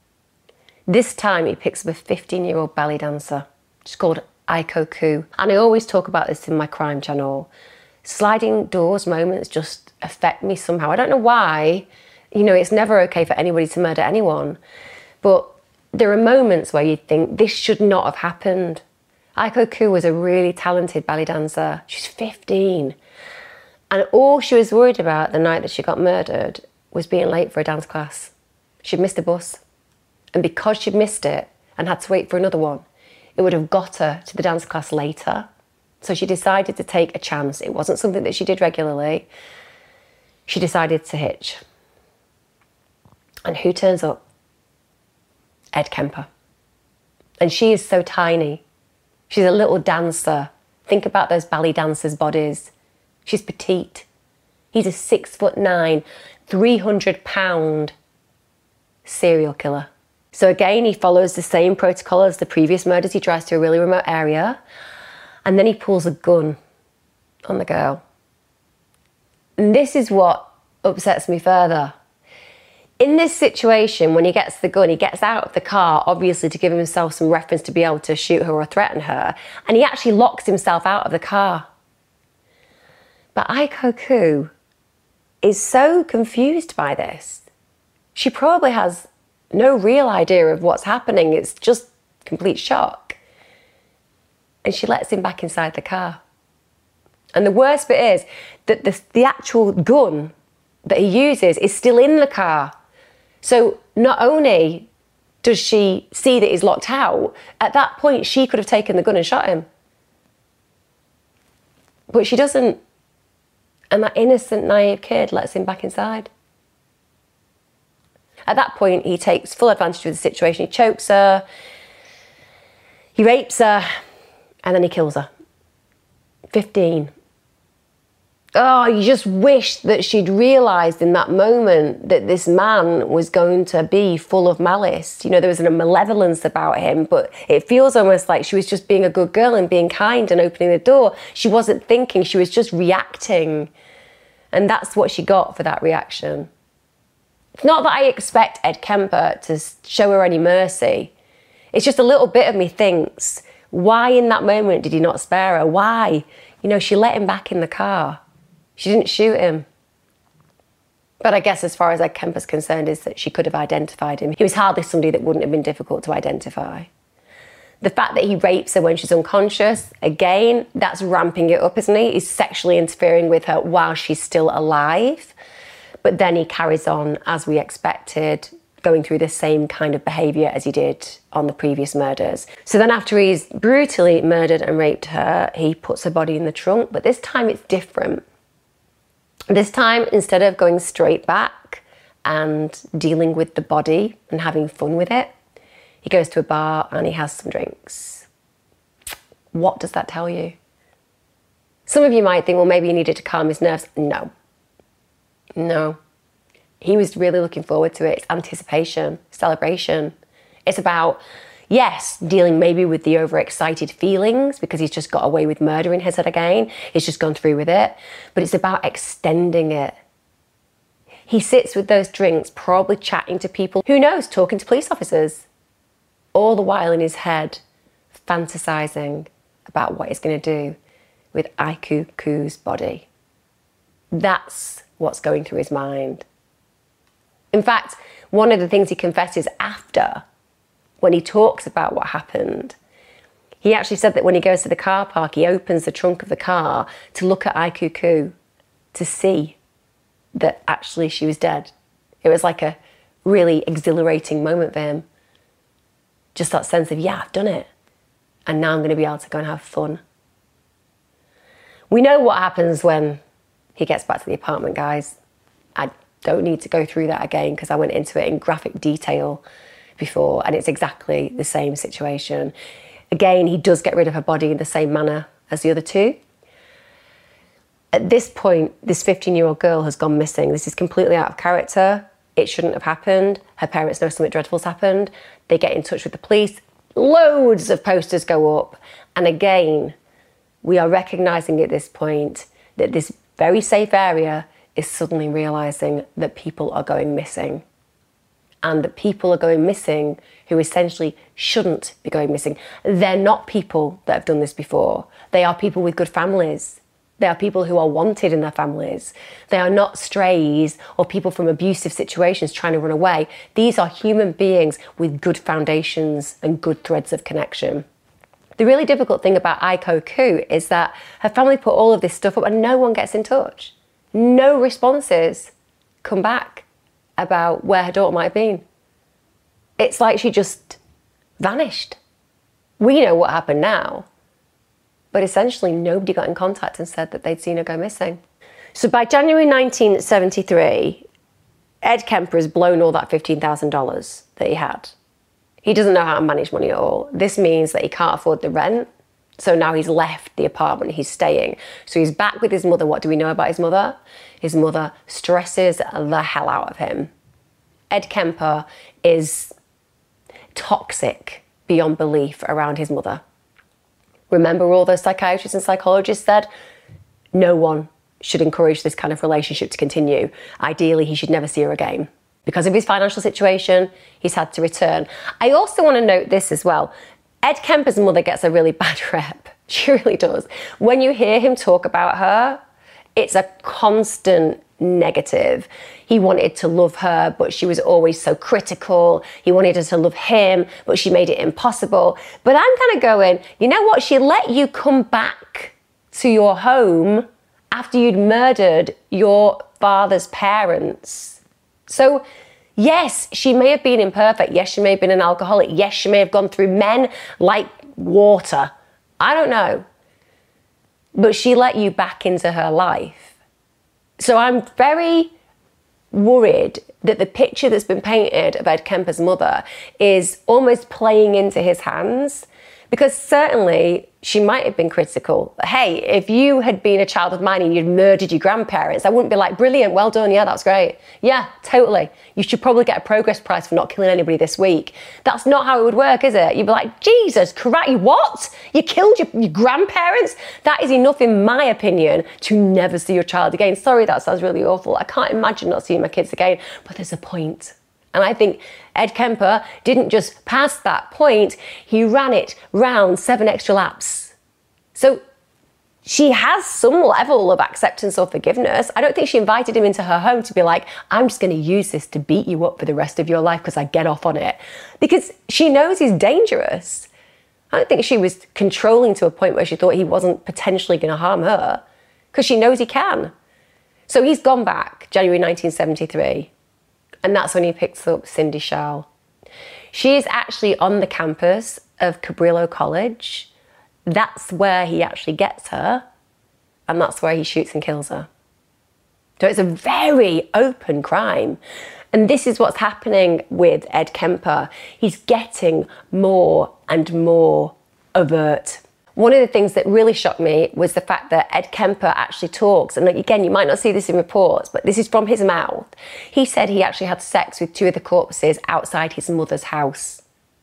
This time he picks up a fifteen-year-old ballet dancer. She's called Aiko Koo. And I always talk about this in my crime channel. Sliding doors moments just affect me somehow. I don't know why. You know, it's never okay for anybody to murder anyone. But there are moments where you think this should not have happened. Aiko Koo was a really talented ballet dancer. She's fifteen. And all she was worried about the night that she got murdered was being late for a dance class. She'd missed a bus. And because she'd missed it and had to wait for another one, it would have got her to the dance class later. So she decided to take a chance. It wasn't something that she did regularly. She decided to hitch. And who turns up? Ed Kemper. And she is so tiny. She's a little dancer. Think about those ballet dancers' bodies. She's petite. He's a six foot nine, three hundred pound serial killer. So again, he follows the same protocol as the previous murders. He drives to a really remote area and then he pulls a gun on the girl. And this is what upsets me further. In this situation, when he gets the gun, he gets out of the car, obviously to give himself some reference to be able to shoot her or threaten her, and he actually locks himself out of the car. But Aiko Koo is so confused by this. She probably has no real idea of what's happening. It's just complete shock. And she lets him back inside the car. And the worst bit is that the, the actual gun that he uses is still in the car. So not only does she see that he's locked out, at that point she could have taken the gun and shot him. But she doesn't. And that innocent, naive kid lets him back inside. At that point, he takes full advantage of the situation. He chokes her, he rapes her, and then he kills her. fifteen. Oh, you just wish that she'd realised in that moment that this man was going to be full of malice. You know, there was a malevolence about him, but it feels almost like she was just being a good girl and being kind and opening the door. She wasn't thinking, she was just reacting. And that's what she got for that reaction. It's not that I expect Ed Kemper to show her any mercy. It's just a little bit of me thinks, why in that moment did he not spare her? Why? You know, she let him back in the car. She didn't shoot him. But I guess as far as Ed Kemper's concerned is that she could have identified him. He was hardly somebody that wouldn't have been difficult to identify. The fact that he rapes her when she's unconscious, again, that's ramping it up, isn't he? He's sexually interfering with her while she's still alive. But then he carries on, as we expected, going through the same kind of behaviour as he did on the previous murders. So then after he's brutally murdered and raped her, he puts her body in the trunk, but this time it's different. This time, instead of going straight back and dealing with the body and having fun with it, he goes to a bar and he has some drinks. What does that tell you? Some of you might think, well, maybe he needed to calm his nerves. No. No. He was really looking forward to it. It's anticipation, celebration. It's about, yes, dealing maybe with the overexcited feelings because he's just got away with murder in his head again. He's just gone through with it. But it's about extending it. He sits with those drinks, probably chatting to people, who knows, talking to police officers. All the while in his head, fantasizing about what he's going to do with Aiko Koo's body. That's what's going through his mind. In fact, one of the things he confesses after, when he talks about what happened, he actually said that when he goes to the car park, he opens the trunk of the car to look at Aiko Koo to see that actually she was dead. It was like a really exhilarating moment for him. Just that sense of, yeah, I've done it. And now I'm going to be able to go and have fun. We know what happens when he gets back to the apartment, guys. I don't need to go through that again because I went into it in graphic detail before, and it's exactly the same situation. Again, he does get rid of her body in the same manner as the other two. At this point, this fifteen-year-old girl has gone missing. This is completely out of character. It shouldn't have happened. Her parents know something dreadful's happened. They get in touch with the police. Loads of posters go up. And again, we are recognising at this point that this very safe area is suddenly realising that people are going missing. And that people are going missing who essentially shouldn't be going missing. They're not people that have done this before. They are people with good families. They are people who are wanted in their families. They are not strays or people from abusive situations trying to run away. These are human beings with good foundations and good threads of connection. The really difficult thing about Aiko Koo is that her family put all of this stuff up and no one gets in touch. No responses come back about where her daughter might have been. It's like she just vanished. We know what happened now. but essentially nobody got in contact and said that they'd seen her go missing. So by January nineteen seventy-three, Ed Kemper has blown all that fifteen thousand dollars that he had. He doesn't know how to manage money at all. This means that he can't afford the rent. So now he's left the apartment he's staying. So he's back with his mother. What do we know about his mother? His mother stresses the hell out of him. Ed Kemper is toxic beyond belief around his mother. Remember all those psychiatrists and psychologists said, no one should encourage this kind of relationship to continue. Ideally, he should never see her again. Because of his financial situation, he's had to return. I also want to note this as well. Ed Kemper's mother gets a really bad rep. She really does. When you hear him talk about her, it's a constant negative. He wanted to love her, but she was always so critical. He wanted her to love him, but she made it impossible. But I'm kind of going, you know what? She let you come back to your home after you'd murdered your father's parents. So yes, she may have been imperfect. Yes, she may have been an alcoholic. Yes, she may have gone through men like water. I don't know. But she let you back into her life. So I'm very worried that the picture that's been painted of Ed Kemper's mother is almost playing into his hands. Because certainly she might have been critical. Hey, if you had been a child of mine and you'd murdered your grandparents, I wouldn't be like, brilliant, well done, yeah, that's great. Yeah, totally. You should probably get a progress prize for not killing anybody this week. That's not how it would work, is it? You'd be like, Jesus Christ, what? You killed your, your grandparents? That is enough, in my opinion, to never see your child again. Sorry, that sounds really awful. I can't imagine not seeing my kids again, but there's a point. And I think Ed Kemper didn't just pass that point, he ran it round seven extra laps. So she has some level of acceptance or forgiveness. I don't think she invited him into her home to be like, I'm just going to use this to beat you up for the rest of your life because I get off on it. Because she knows he's dangerous. I don't think she was controlling to a point where she thought he wasn't potentially going to harm her, because she knows he can. So he's gone back, January nineteen seventy-three. And that's when he picks up Cindy Schall. She is actually on the campus of Cabrillo College. That's where he actually gets her. And that's where he shoots and kills her. So it's a very open crime. And this is what's happening with Ed Kemper. He's getting more and more overt. One of the things that really shocked me was the fact that Ed Kemper actually talks, and again, you might not see this in reports, but this is from his mouth. He said he actually had sex with two of the corpses outside his mother's house.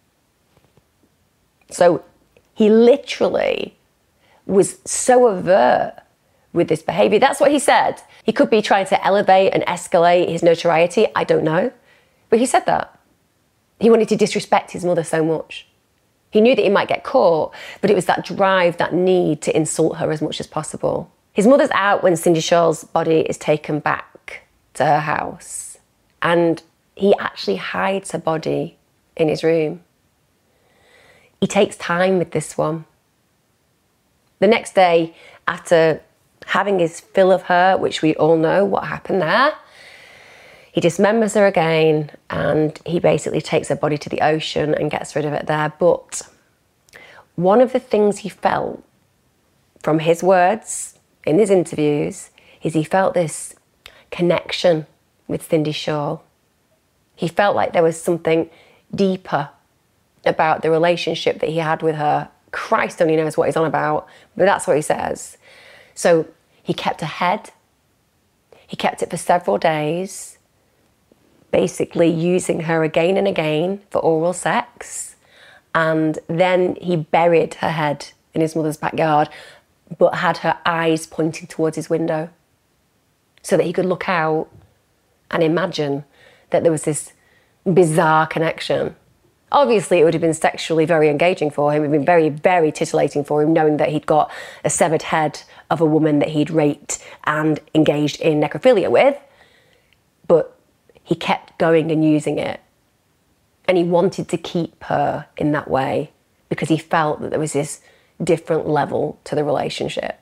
So he literally was so overt with this behaviour. That's what he said. He could be trying to elevate and escalate his notoriety, I don't know. But he said that. He wanted to disrespect his mother so much. He knew that he might get caught, but it was that drive, that need to insult her as much as possible. His mother's out when Cindy Schall's body is taken back to her house, and he actually hides her body in his room. He takes time with this one. The next day, after having his fill of her, which we all know what happened there, he dismembers her again, and he basically takes her body to the ocean and gets rid of it there. But one of the things he felt from his words in his interviews is he felt this connection with Cindy Schall. He felt like there was something deeper about the relationship that he had with her. Christ only knows what he's on about, but that's what he says. So he kept her head. He kept it for several days, basically using her again and again for oral sex. And then he buried her head in his mother's backyard, but had her eyes pointing towards his window so that he could look out and imagine that there was this bizarre connection. Obviously, it would have been sexually very engaging for him. It would have been very, very titillating for him, knowing that he'd got a severed head of a woman that he'd raped and engaged in necrophilia with. But he kept going and using it. And he wanted to keep her in that way because he felt that there was this different level to the relationship.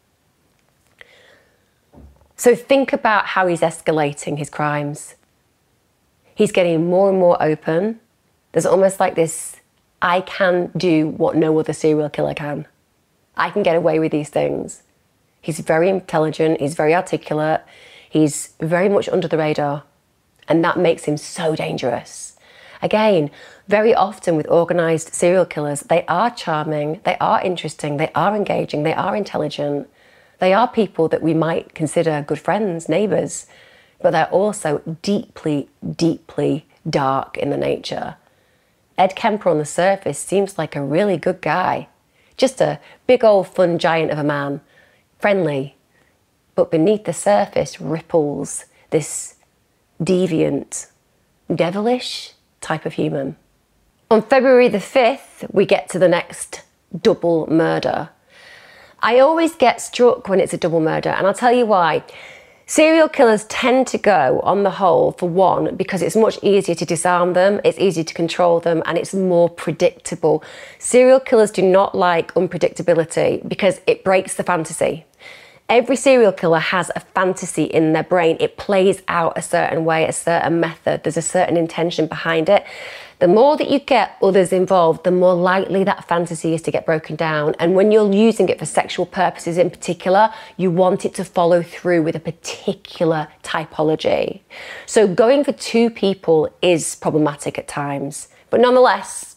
So think about how he's escalating his crimes. He's getting more and more open. There's almost like this, I can do what no other serial killer can. I can get away with these things. He's very intelligent, he's very articulate, he's very much under the radar, and that makes him so dangerous. Again, very often with organised serial killers, they are charming, they are interesting, they are engaging, they are intelligent. They are people that we might consider good friends, neighbours, but they're also deeply, deeply dark in the nature. Ed Kemper on the surface seems like a really good guy. Just a big old fun giant of a man, friendly, but beneath the surface ripples this deviant, devilish type of human. On February the fifth, we get to the next double murder. I always get struck when it's a double murder, and I'll tell you why. Serial killers tend to go, on the whole, for one, because it's much easier to disarm them, it's easier to control them, and it's more predictable. Serial killers do not like unpredictability because it breaks the fantasy. Every serial killer has a fantasy in their brain. It plays out a certain way, a certain method. There's a certain intention behind it. The more that you get others involved, the more likely that fantasy is to get broken down. And when you're using it for sexual purposes in particular, you want it to follow through with a particular typology. So going for two people is problematic at times. But nonetheless,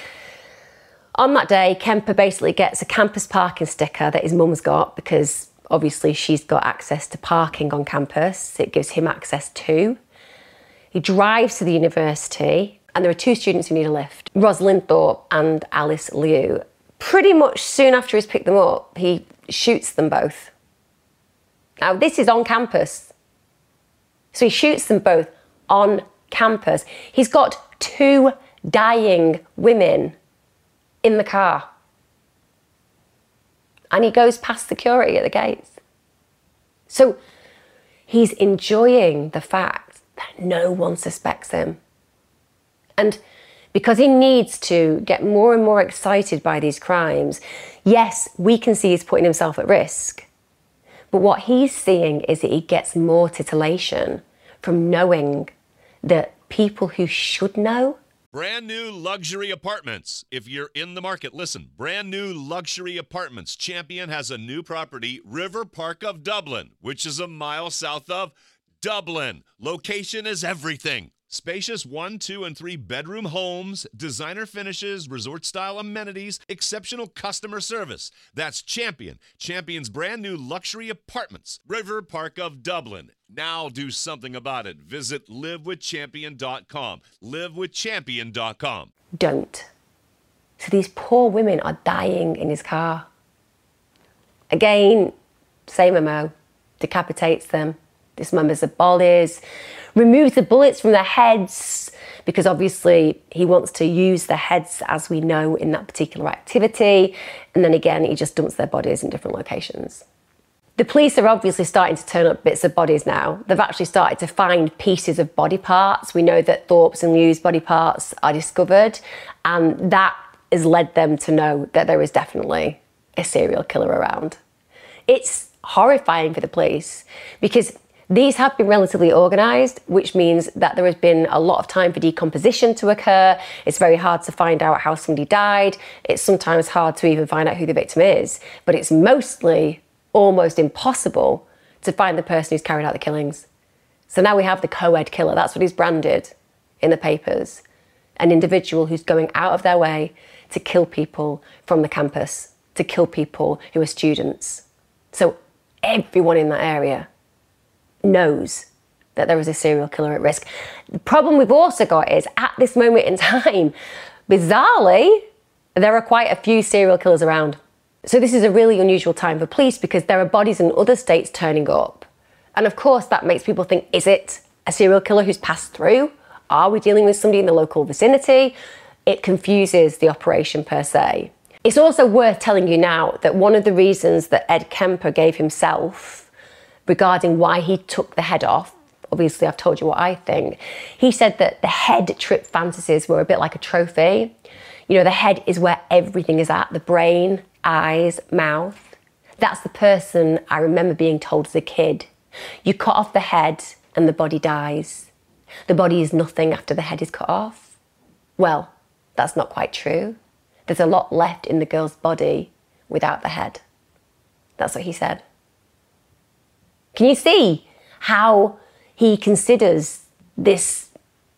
on that day, Kemper basically gets a campus parking sticker that his mum's got because obviously she's got access to parking on campus. It gives him access too. He drives to the university, and there are two students who need a lift, Rosalind Thorpe and Alice Liu. Pretty much soon after he's picked them up, he shoots them both. Now, this is on campus. So he shoots them both on campus. He's got two dying women in the car. And he goes past security at the gates. So he's enjoying the fact that no one suspects him. And because he needs to get more and more excited by these crimes, yes, we can see he's putting himself at risk. But what he's seeing is that he gets more titillation from knowing that people who should know. Brand new luxury apartments. If you're in the market, listen. Brand new luxury apartments. Champion has a new property, River Park of Dublin, which is a mile south of Dublin. Location is everything. Spacious one, two, and three bedroom homes, designer finishes, resort-style amenities, exceptional customer service. That's Champion. Champion's brand new luxury apartments, River Park of Dublin. Now do something about it. Visit live with champion dot com. live with champion dot com. Don't. So these poor women are dying in his car. Again, same M O. Decapitates them, dismembers the bodies, removes the bullets from their heads, because obviously he wants to use the heads, as we know, in that particular activity. And then again, he just dumps their bodies in different locations. The police are obviously starting to turn up bits of bodies now. They've actually started to find pieces of body parts. We know that Thorpe's and Liu's body parts are discovered, and that has led them to know that there is definitely a serial killer around. It's horrifying for the police because these have been relatively organised, which means that there has been a lot of time for decomposition to occur. It's very hard to find out how somebody died. It's sometimes hard to even find out who the victim is, but it's mostly almost impossible to find the person who's carried out the killings. So now we have the co-ed killer. That's what he's branded in the papers. An individual who's going out of their way to kill people from the campus, to kill people who are students. So everyone in that area knows that there is a serial killer at risk. The problem we've also got is, at this moment in time, bizarrely, there are quite a few serial killers around. So this is a really unusual time for police because there are bodies in other states turning up. And of course, that makes people think, is it a serial killer who's passed through? Are we dealing with somebody in the local vicinity? It confuses the operation per se. It's also worth telling you now that one of the reasons that Ed Kemper gave himself regarding why he took the head off, obviously I've told you what I think, he said that the head trip fantasies were a bit like a trophy. You know, the head is where everything is at, the brain, eyes, mouth. That's the person I remember being told as a kid. You cut off the head and the body dies. The body is nothing after the head is cut off. Well, that's not quite true. There's a lot left in the girl's body without the head. That's what he said. Can you see how he considers this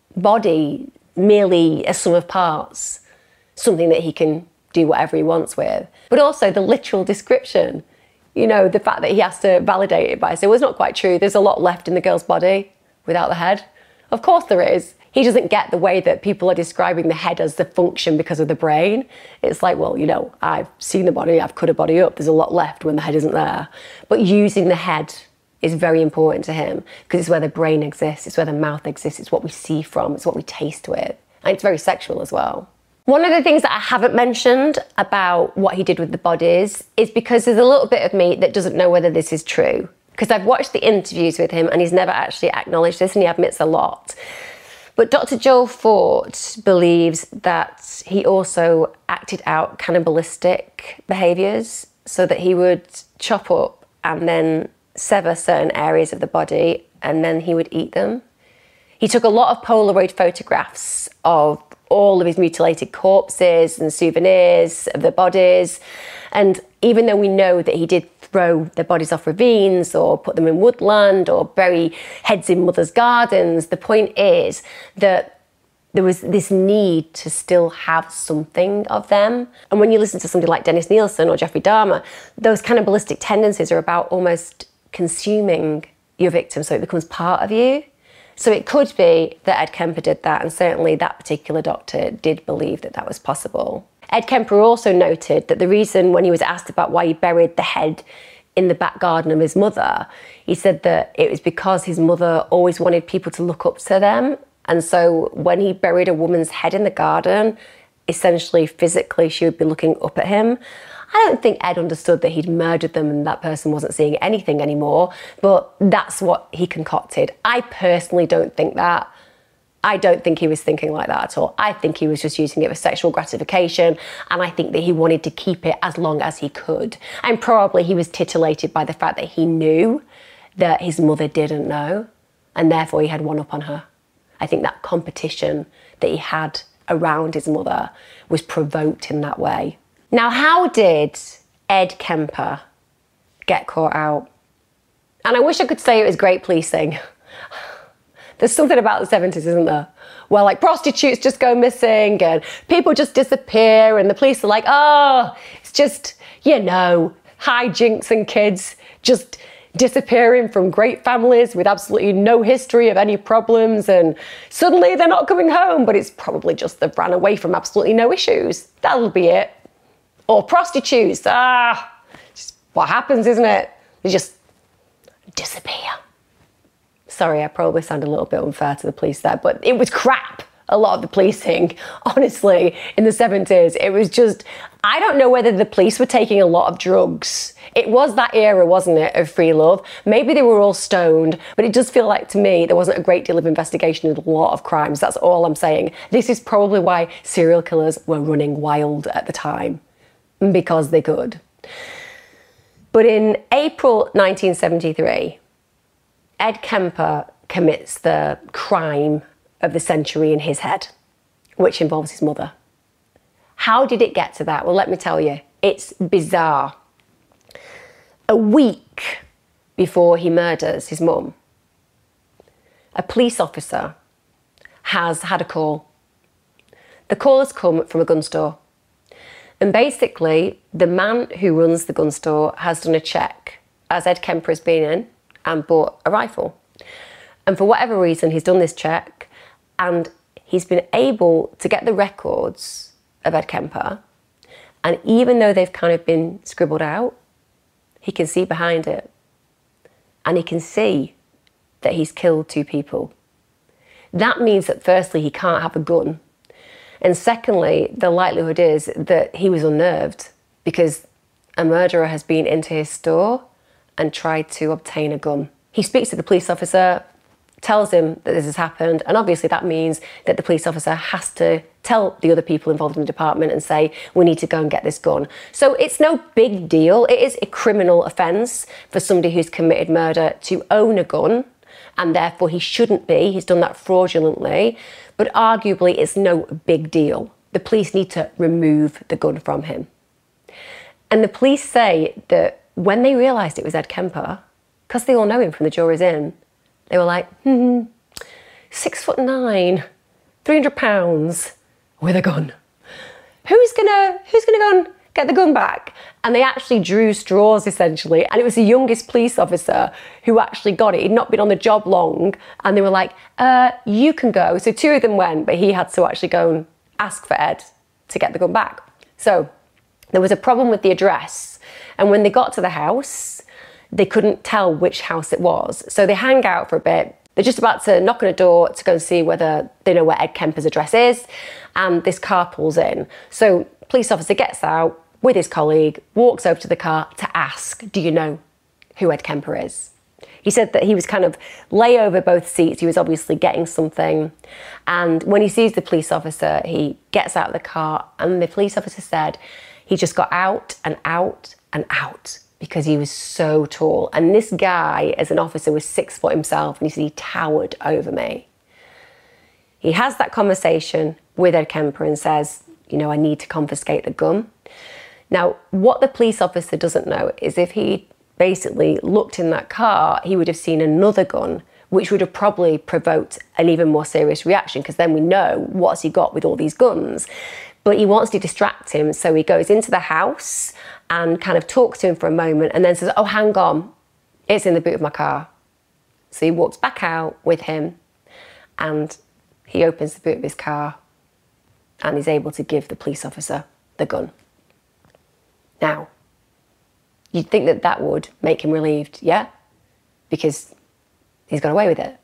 body merely a sum of parts, something that he can do whatever he wants with? But also the literal description, you know, the fact that he has to validate it by saying, well, it's not quite true. There's a lot left in the girl's body without the head. Of course there is. He doesn't get the way that people are describing the head as the function because of the brain. It's like, well, you know, I've seen the body, I've cut a body up, there's a lot left when the head isn't there. But using the head is very important to him because it's where the brain exists, it's where the mouth exists, it's what we see from, it's what we taste with. And it's very sexual as well. One of the things that I haven't mentioned about what he did with the bodies is because there's a little bit of me that doesn't know whether this is true. Because I've watched the interviews with him and he's never actually acknowledged this, and he admits a lot. But Doctor Joel Fort believes that he also acted out cannibalistic behaviours, so that he would chop up and then sever certain areas of the body and then he would eat them. He took a lot of Polaroid photographs of all of his mutilated corpses and souvenirs of the bodies. And even though we know that he did throw their bodies off ravines or put them in woodland or bury heads in mothers' gardens, the point is that there was this need to still have something of them. And when you listen to somebody like Dennis Nielsen or Jeffrey Dahmer, those cannibalistic tendencies are about almost consuming your victim so it becomes part of you. So it could be that Ed Kemper did that, and certainly that particular doctor did believe that that was possible. Ed Kemper also noted that the reason, when he was asked about why he buried the head in the back garden of his mother, he said that it was because his mother always wanted people to look up to them. And so when he buried a woman's head in the garden, essentially physically she would be looking up at him. I don't think Ed understood that he'd murdered them and that person wasn't seeing anything anymore, but that's what he concocted. I personally don't think that. I don't think he was thinking like that at all. I think he was just using it for sexual gratification, and I think that he wanted to keep it as long as he could. And probably he was titillated by the fact that he knew that his mother didn't know, and therefore he had one up on her. I think that competition that he had around his mother was provoked in that way. Now, how did Ed Kemper get caught out? And I wish I could say it was great policing. There's something about the seventies, isn't there? Where like prostitutes just go missing and people just disappear and the police are like, oh, it's just, you know, hijinks and kids just disappearing from great families with absolutely no history of any problems, and suddenly they're not coming home, but it's probably just they've ran away from absolutely no issues. That'll be it. Or prostitutes, ah, just what happens, isn't it? They just disappear. Sorry, I probably sound a little bit unfair to the police there, but it was crap, a lot of the policing, honestly, in the seventies. It was just, I don't know whether the police were taking a lot of drugs. It was that era, wasn't it, of free love? Maybe they were all stoned, but it does feel like to me there wasn't a great deal of investigation in a lot of crimes. That's all I'm saying. This is probably why serial killers were running wild at the time. Because they could. But in April nineteen seventy-three, Ed Kemper commits the crime of the century in his head, which involves his mother. How did it get to that? Well, let me tell you, it's bizarre. A week before he murders his mum, a police officer has had a call. The call has come from a gun store. And basically, the man who runs the gun store has done a check as Ed Kemper has been in and bought a rifle. And for whatever reason, he's done this check and he's been able to get the records of Ed Kemper. And even though they've kind of been scribbled out, he can see behind it. And he can see that he's killed two people. That means that firstly, he can't have a gun. And secondly, the likelihood is that he was unnerved because a murderer has been into his store and tried to obtain a gun. He speaks to the police officer, tells him that this has happened, and obviously that means that the police officer has to tell the other people involved in the department and say, we need to go and get this gun. So it's no big deal. It is a criminal offence for somebody who's committed murder to own a gun, and therefore he shouldn't be. He's done that fraudulently. But arguably, it's no big deal. The police need to remove the gun from him. And the police say that when they realised it was Ed Kemper, because they all know him from the Jury's Inn, they were like, hmm, six foot nine, three hundred pounds, with a gun. Who's gonna, who's gonna go and get the gun back? And they actually drew straws, essentially. And it was the youngest police officer who actually got it. He'd not been on the job long. And they were like, uh, you can go. So two of them went, but he had to actually go and ask for Ed to get the gun back. So there was a problem with the address. And when they got to the house, they couldn't tell which house it was. So they hang out for a bit. They're just about to knock on a door to go and see whether they know where Ed Kemper's address is. And this car pulls in. So police officer gets out with his colleague, walks over to the car to ask, do you know who Ed Kemper is? He said that he was kind of lay over both seats. He was obviously getting something. And when he sees the police officer, he gets out of the car. And the police officer said he just got out and out and out because he was so tall. And this guy, as an officer, was six foot himself. And he said he towered over me. He has that conversation with Ed Kemper and says, you know, I need to confiscate the gun. Now, what the police officer doesn't know is if he basically looked in that car, he would have seen another gun, which would have probably provoked an even more serious reaction, because then we know what's he got with all these guns. But he wants to distract him, so he goes into the house and kind of talks to him for a moment and then says, oh, hang on, it's in the boot of my car. So he walks back out with him and he opens the boot of his car and is able to give the police officer the gun. Now, you'd think that that would make him relieved, yeah? Because he's got away with it.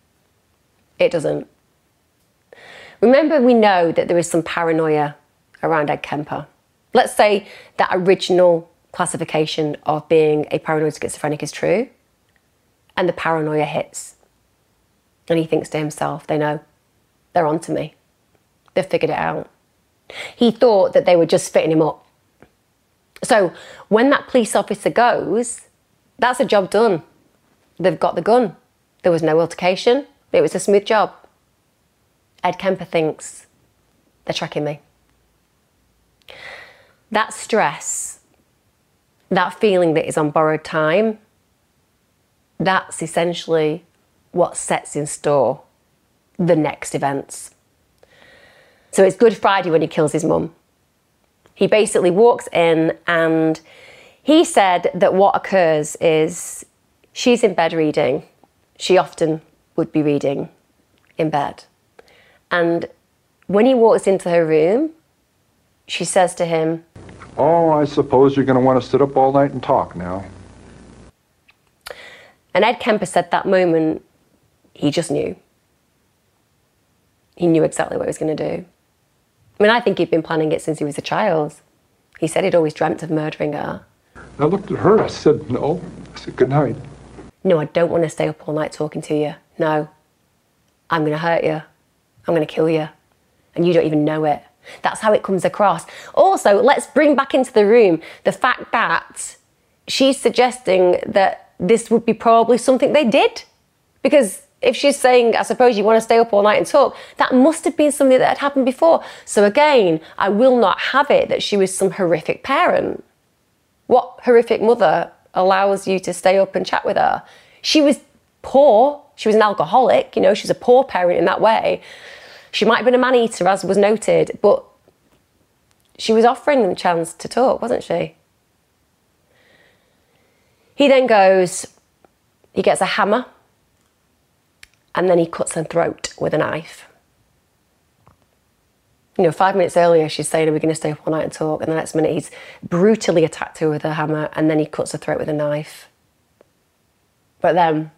It doesn't. Remember, we know that there is some paranoia around Ed Kemper. Let's say that original classification of being a paranoid schizophrenic is true, and the paranoia hits. And he thinks to himself, they know, they're onto me. They've figured it out. He thought that they were just fitting him up. So when that police officer goes, that's a job done. They've got the gun. There was no altercation. It was a smooth job. Ed Kemper thinks they're tracking me. That stress, that feeling that is on borrowed time, that's essentially what sets in store the next events. So it's Good Friday when he kills his mum. He basically walks in and he said that what occurs is she's in bed reading. She often would be reading in bed. And when he walks into her room, she says to him, oh, I suppose you're going to want to sit up all night and talk now. And Ed Kemper said that moment, he just knew. He knew exactly what he was going to do. I mean, I think he'd been planning it since he was a child. He said he'd always dreamt of murdering her. I looked at her, I said, no. I said, good night. No, I don't want to stay up all night talking to you. No. I'm going to hurt you. I'm going to kill you. And you don't even know it. That's how it comes across. Also, let's bring back into the room the fact that she's suggesting that this would be probably something they did. Because if she's saying, I suppose you want to stay up all night and talk, that must have been something that had happened before. So again, I will not have it that she was some horrific parent. What horrific mother allows you to stay up and chat with her? She was poor. She was an alcoholic. You know, she's a poor parent in that way. She might have been a man-eater, as was noted, but she was offering them a chance to talk, wasn't she? He then goes, he gets a hammer, and then he cuts her throat with a knife. You know, five minutes earlier, she's saying, are we going to stay up all night and talk? And the next minute, he's brutally attacked her with a hammer, and then he cuts her throat with a knife. But then,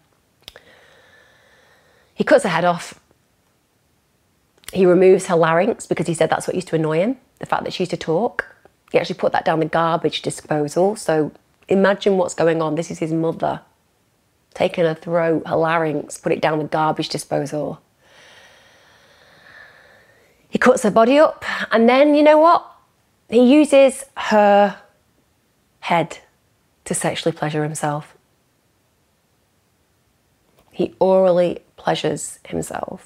he cuts her head off. He removes her larynx, because he said that's what used to annoy him, the fact that she used to talk. He actually put that down the garbage disposal. So imagine what's going on. This is his mother. Taking her throat, her larynx, put it down the garbage disposal. He cuts her body up, and then, you know what? He uses her head to sexually pleasure himself. He orally pleasures himself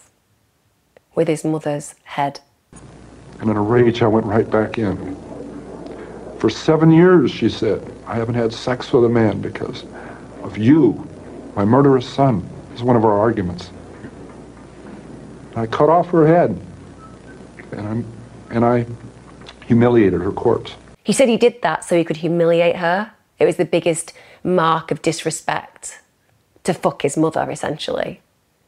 with his mother's head. And in a rage, I went right back in. For seven years, she said, I haven't had sex with a man because of you, my murderous son. It's one of our arguments. I cut off her head, and, I'm, and I humiliated her corpse. He said he did that so he could humiliate her. It was the biggest mark of disrespect to fuck his mother, essentially.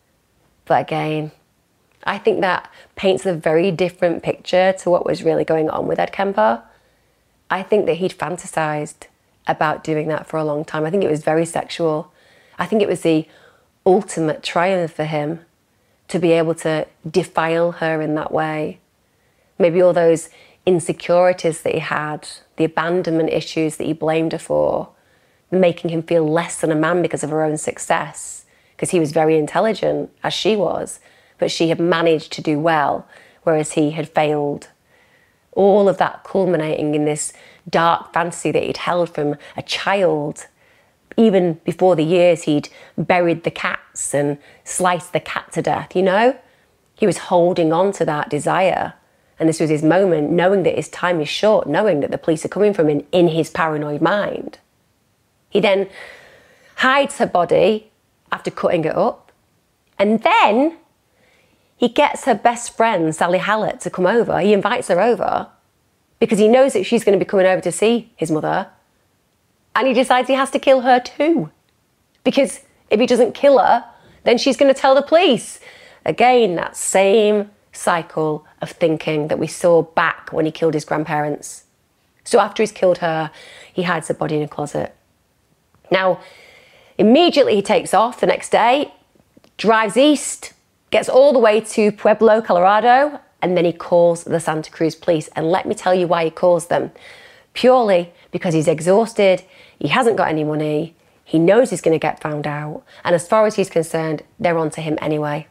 But again, I think that paints a very different picture to what was really going on with Ed Kemper. I think that he'd fantasized about doing that for a long time. I think it was very sexual. I think it was the ultimate triumph for him to be able to defile her in that way. Maybe all those insecurities that he had, the abandonment issues that he blamed her for, making him feel less than a man because of her own success, because he was very intelligent, as she was, but she had managed to do well, whereas he had failed. All of that culminating in this dark fantasy that he'd held from a child. Even before the years he'd buried the cats and sliced the cat to death, you know? He was holding on to that desire. And this was his moment, knowing that his time is short, knowing that the police are coming from him in his paranoid mind. He then hides her body after cutting it up. And then he gets her best friend, Sally Hallett, to come over. He invites her over because he knows that she's going to be coming over to see his mother. And he decides he has to kill her too. Because if he doesn't kill her, then she's going to tell the police. Again, that same cycle of thinking that we saw back when he killed his grandparents. So after he's killed her, he hides her body in a closet. Now, immediately he takes off the next day, drives east, gets all the way to Pueblo, Colorado, and then he calls the Santa Cruz police. And let me tell you why he calls them. Purely because he's exhausted, he hasn't got any money, he knows he's going to get found out, and as far as he's concerned, they're on to him anyway.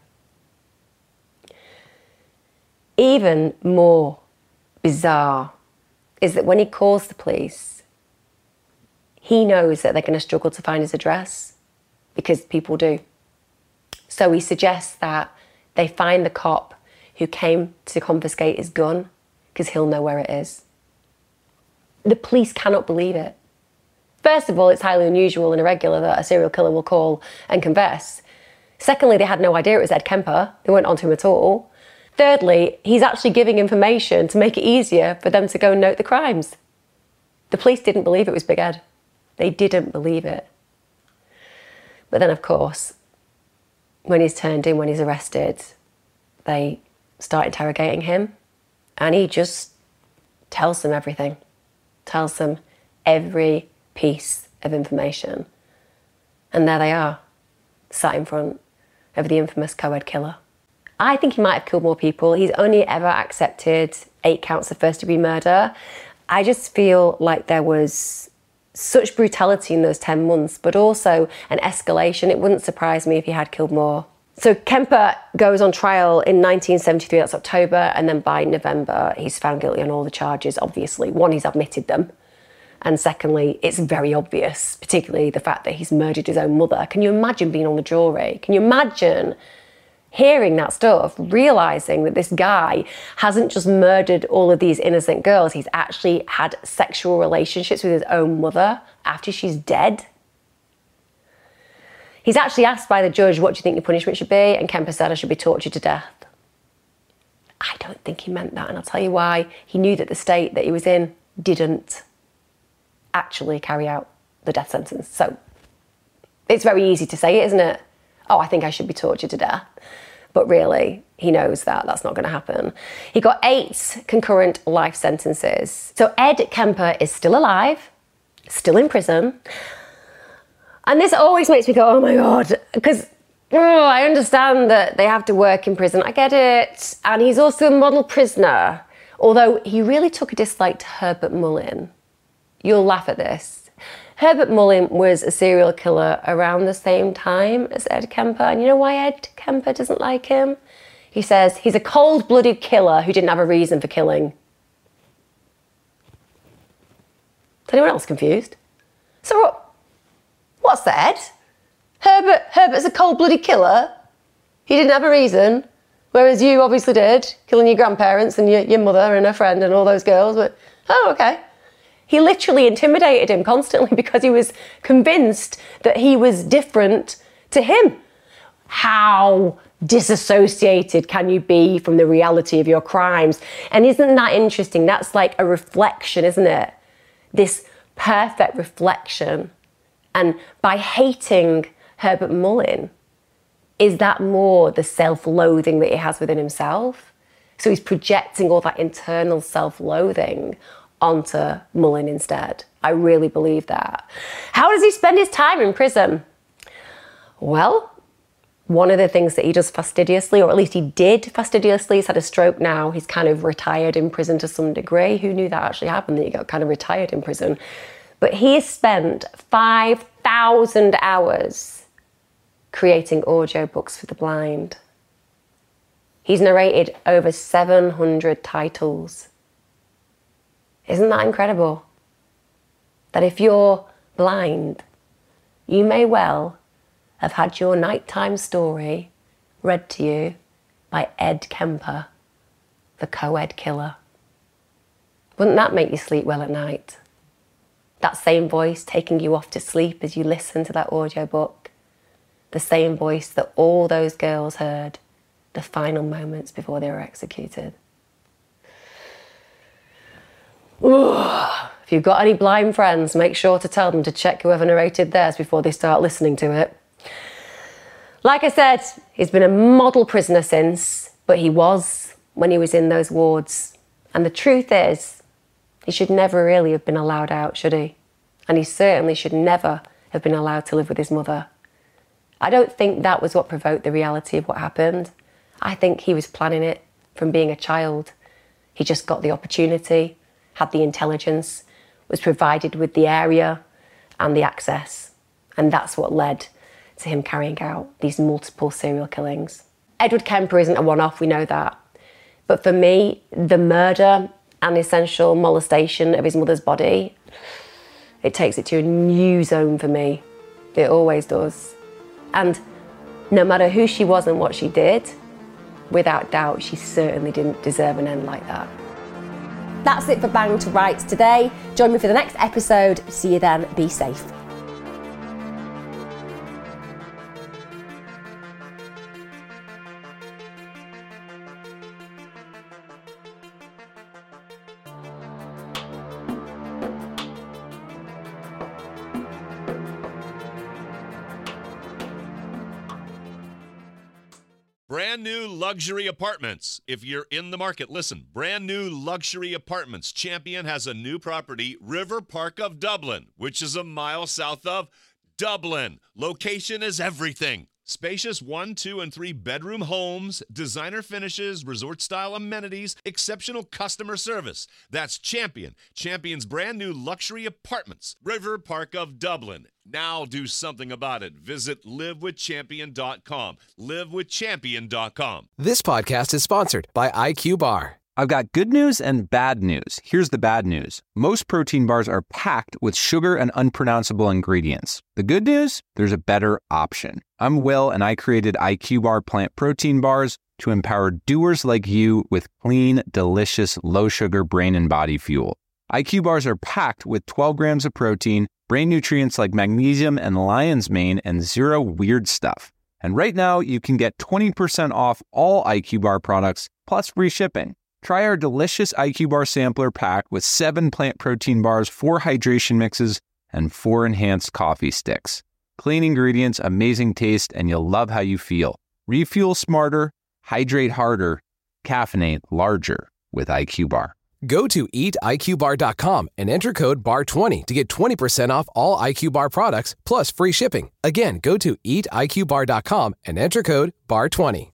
Even more bizarre is that when he calls the police, he knows that they're going to struggle to find his address, because people do. So he suggests that they find the cop who came to confiscate his gun, because he'll know where it is. The police cannot believe it. First of all, it's highly unusual and irregular that a serial killer will call and confess. Secondly, they had no idea it was Ed Kemper. They weren't onto him at all. Thirdly, he's actually giving information to make it easier for them to go and note the crimes. The police didn't believe it was Big Ed. They didn't believe it. But then, of course, when he's turned in, when he's arrested, they start interrogating him, and he just tells them everything. Tells them every piece of information. And there they are, sat in front of the infamous co-ed killer. I think he might have killed more people. He's only ever accepted eight counts of first-degree murder. I just feel like there was such brutality in those ten months, but also an escalation. It wouldn't surprise me if he had killed more. So Kemper goes on trial in nineteen seventy-three, that's October, and then by November, he's found guilty on all the charges, obviously. One, he's admitted them. And secondly, it's very obvious, particularly the fact that he's murdered his own mother. Can you imagine being on the jury? Can you imagine hearing that stuff, realising that this guy hasn't just murdered all of these innocent girls, he's actually had sexual relationships with his own mother after she's dead? He's actually asked by the judge, what do you think your punishment should be? And Kemper said, I should be tortured to death. I don't think he meant that, and I'll tell you why. He knew that the state that he was in didn't actually carry out the death sentence. So it's very easy to say it, isn't it? Oh, I think I should be tortured to death. But really, he knows that that's not going to happen. He got eight concurrent life sentences. So Ed Kemper is still alive, still in prison. And this always makes me go, oh my God, because oh, I understand that they have to work in prison. I get it. And he's also a model prisoner. Although he really took a dislike to Herbert Mullin. You'll laugh at this. Herbert Mullin was a serial killer around the same time as Ed Kemper. And you know why Ed Kemper doesn't like him? He says he's a cold-blooded killer who didn't have a reason for killing. Is anyone else confused? So what, what's that, Ed? Herbert, Herbert's a cold-blooded killer? He didn't have a reason, whereas you obviously did, killing your grandparents and your, your mother and her friend and all those girls. But, oh, okay. He literally intimidated him constantly because he was convinced that he was different to him. How disassociated can you be from the reality of your crimes? And isn't that interesting? That's like a reflection, isn't it? This perfect reflection. And by hating Herbert Mullin, is that more the self-loathing that he has within himself? So he's projecting all that internal self-loathing onto Mullin instead. I really believe that. How does he spend his time in prison? Well, one of the things that he does fastidiously, or at least he did fastidiously, he's had a stroke now, he's kind of retired in prison to some degree. Who knew that actually happened, that he got kind of retired in prison? But he has spent five thousand hours creating audiobooks for the blind. He's narrated over seven hundred titles. Isn't that incredible? That if you're blind, you may well have had your nighttime story read to you by Ed Kemper, the co-ed killer. Wouldn't that make you sleep well at night? That same voice taking you off to sleep as you listen to that audiobook. The same voice that all those girls heard the final moments before they were executed. Ugh. If you've got any blind friends, make sure to tell them to check whoever narrated theirs before they start listening to it. Like I said, he's been a model prisoner since, but he was when he was in those wards. And the truth is, he should never really have been allowed out, should he? And he certainly should never have been allowed to live with his mother. I don't think that was what provoked the reality of what happened. I think he was planning it from being a child. He just got the opportunity, had the intelligence, was provided with the area and the access. And that's what led to him carrying out these multiple serial killings. Edward Kemper isn't a one-off, we know that. But for me, the murder and essential molestation of his mother's body, it takes it to a new zone for me. It always does. And no matter who she was and what she did, without doubt, she certainly didn't deserve an end like that. That's it for Bang to Rights today. Join me for the next episode. See you then. Be safe. Brand new luxury apartments. If you're in the market, listen. Brand new luxury apartments. Champion has a new property, River Park of Dublin, which is a mile south of Dublin. Location is everything. Spacious one, two, and three bedroom homes, designer finishes, resort-style amenities, exceptional customer service. That's Champion. Champion's brand new luxury apartments, River Park of Dublin. Now do something about it. Visit live with champion dot com. live with champion dot com. This podcast is sponsored by I Q Bar. I've got good news and bad news. Here's the bad news. Most protein bars are packed with sugar and unpronounceable ingredients. The good news? There's a better option. I'm Will, and I created I Q Bar plant protein bars to empower doers like you with clean, delicious, low-sugar brain and body fuel. I Q Bars are packed with twelve grams of protein, brain nutrients like magnesium and lion's mane, and zero weird stuff. And right now, you can get twenty percent off all I Q Bar products, plus free shipping. Try our delicious I Q Bar sampler pack with seven plant protein bars, four hydration mixes, and four enhanced coffee sticks. Clean ingredients, amazing taste, and you'll love how you feel. Refuel smarter, hydrate harder, caffeinate larger with I Q Bar. Go to eat I Q bar dot com and enter code B A R twenty to get twenty percent off all I Q Bar products plus free shipping. Again, go to eat I Q bar dot com and enter code B A R twenty.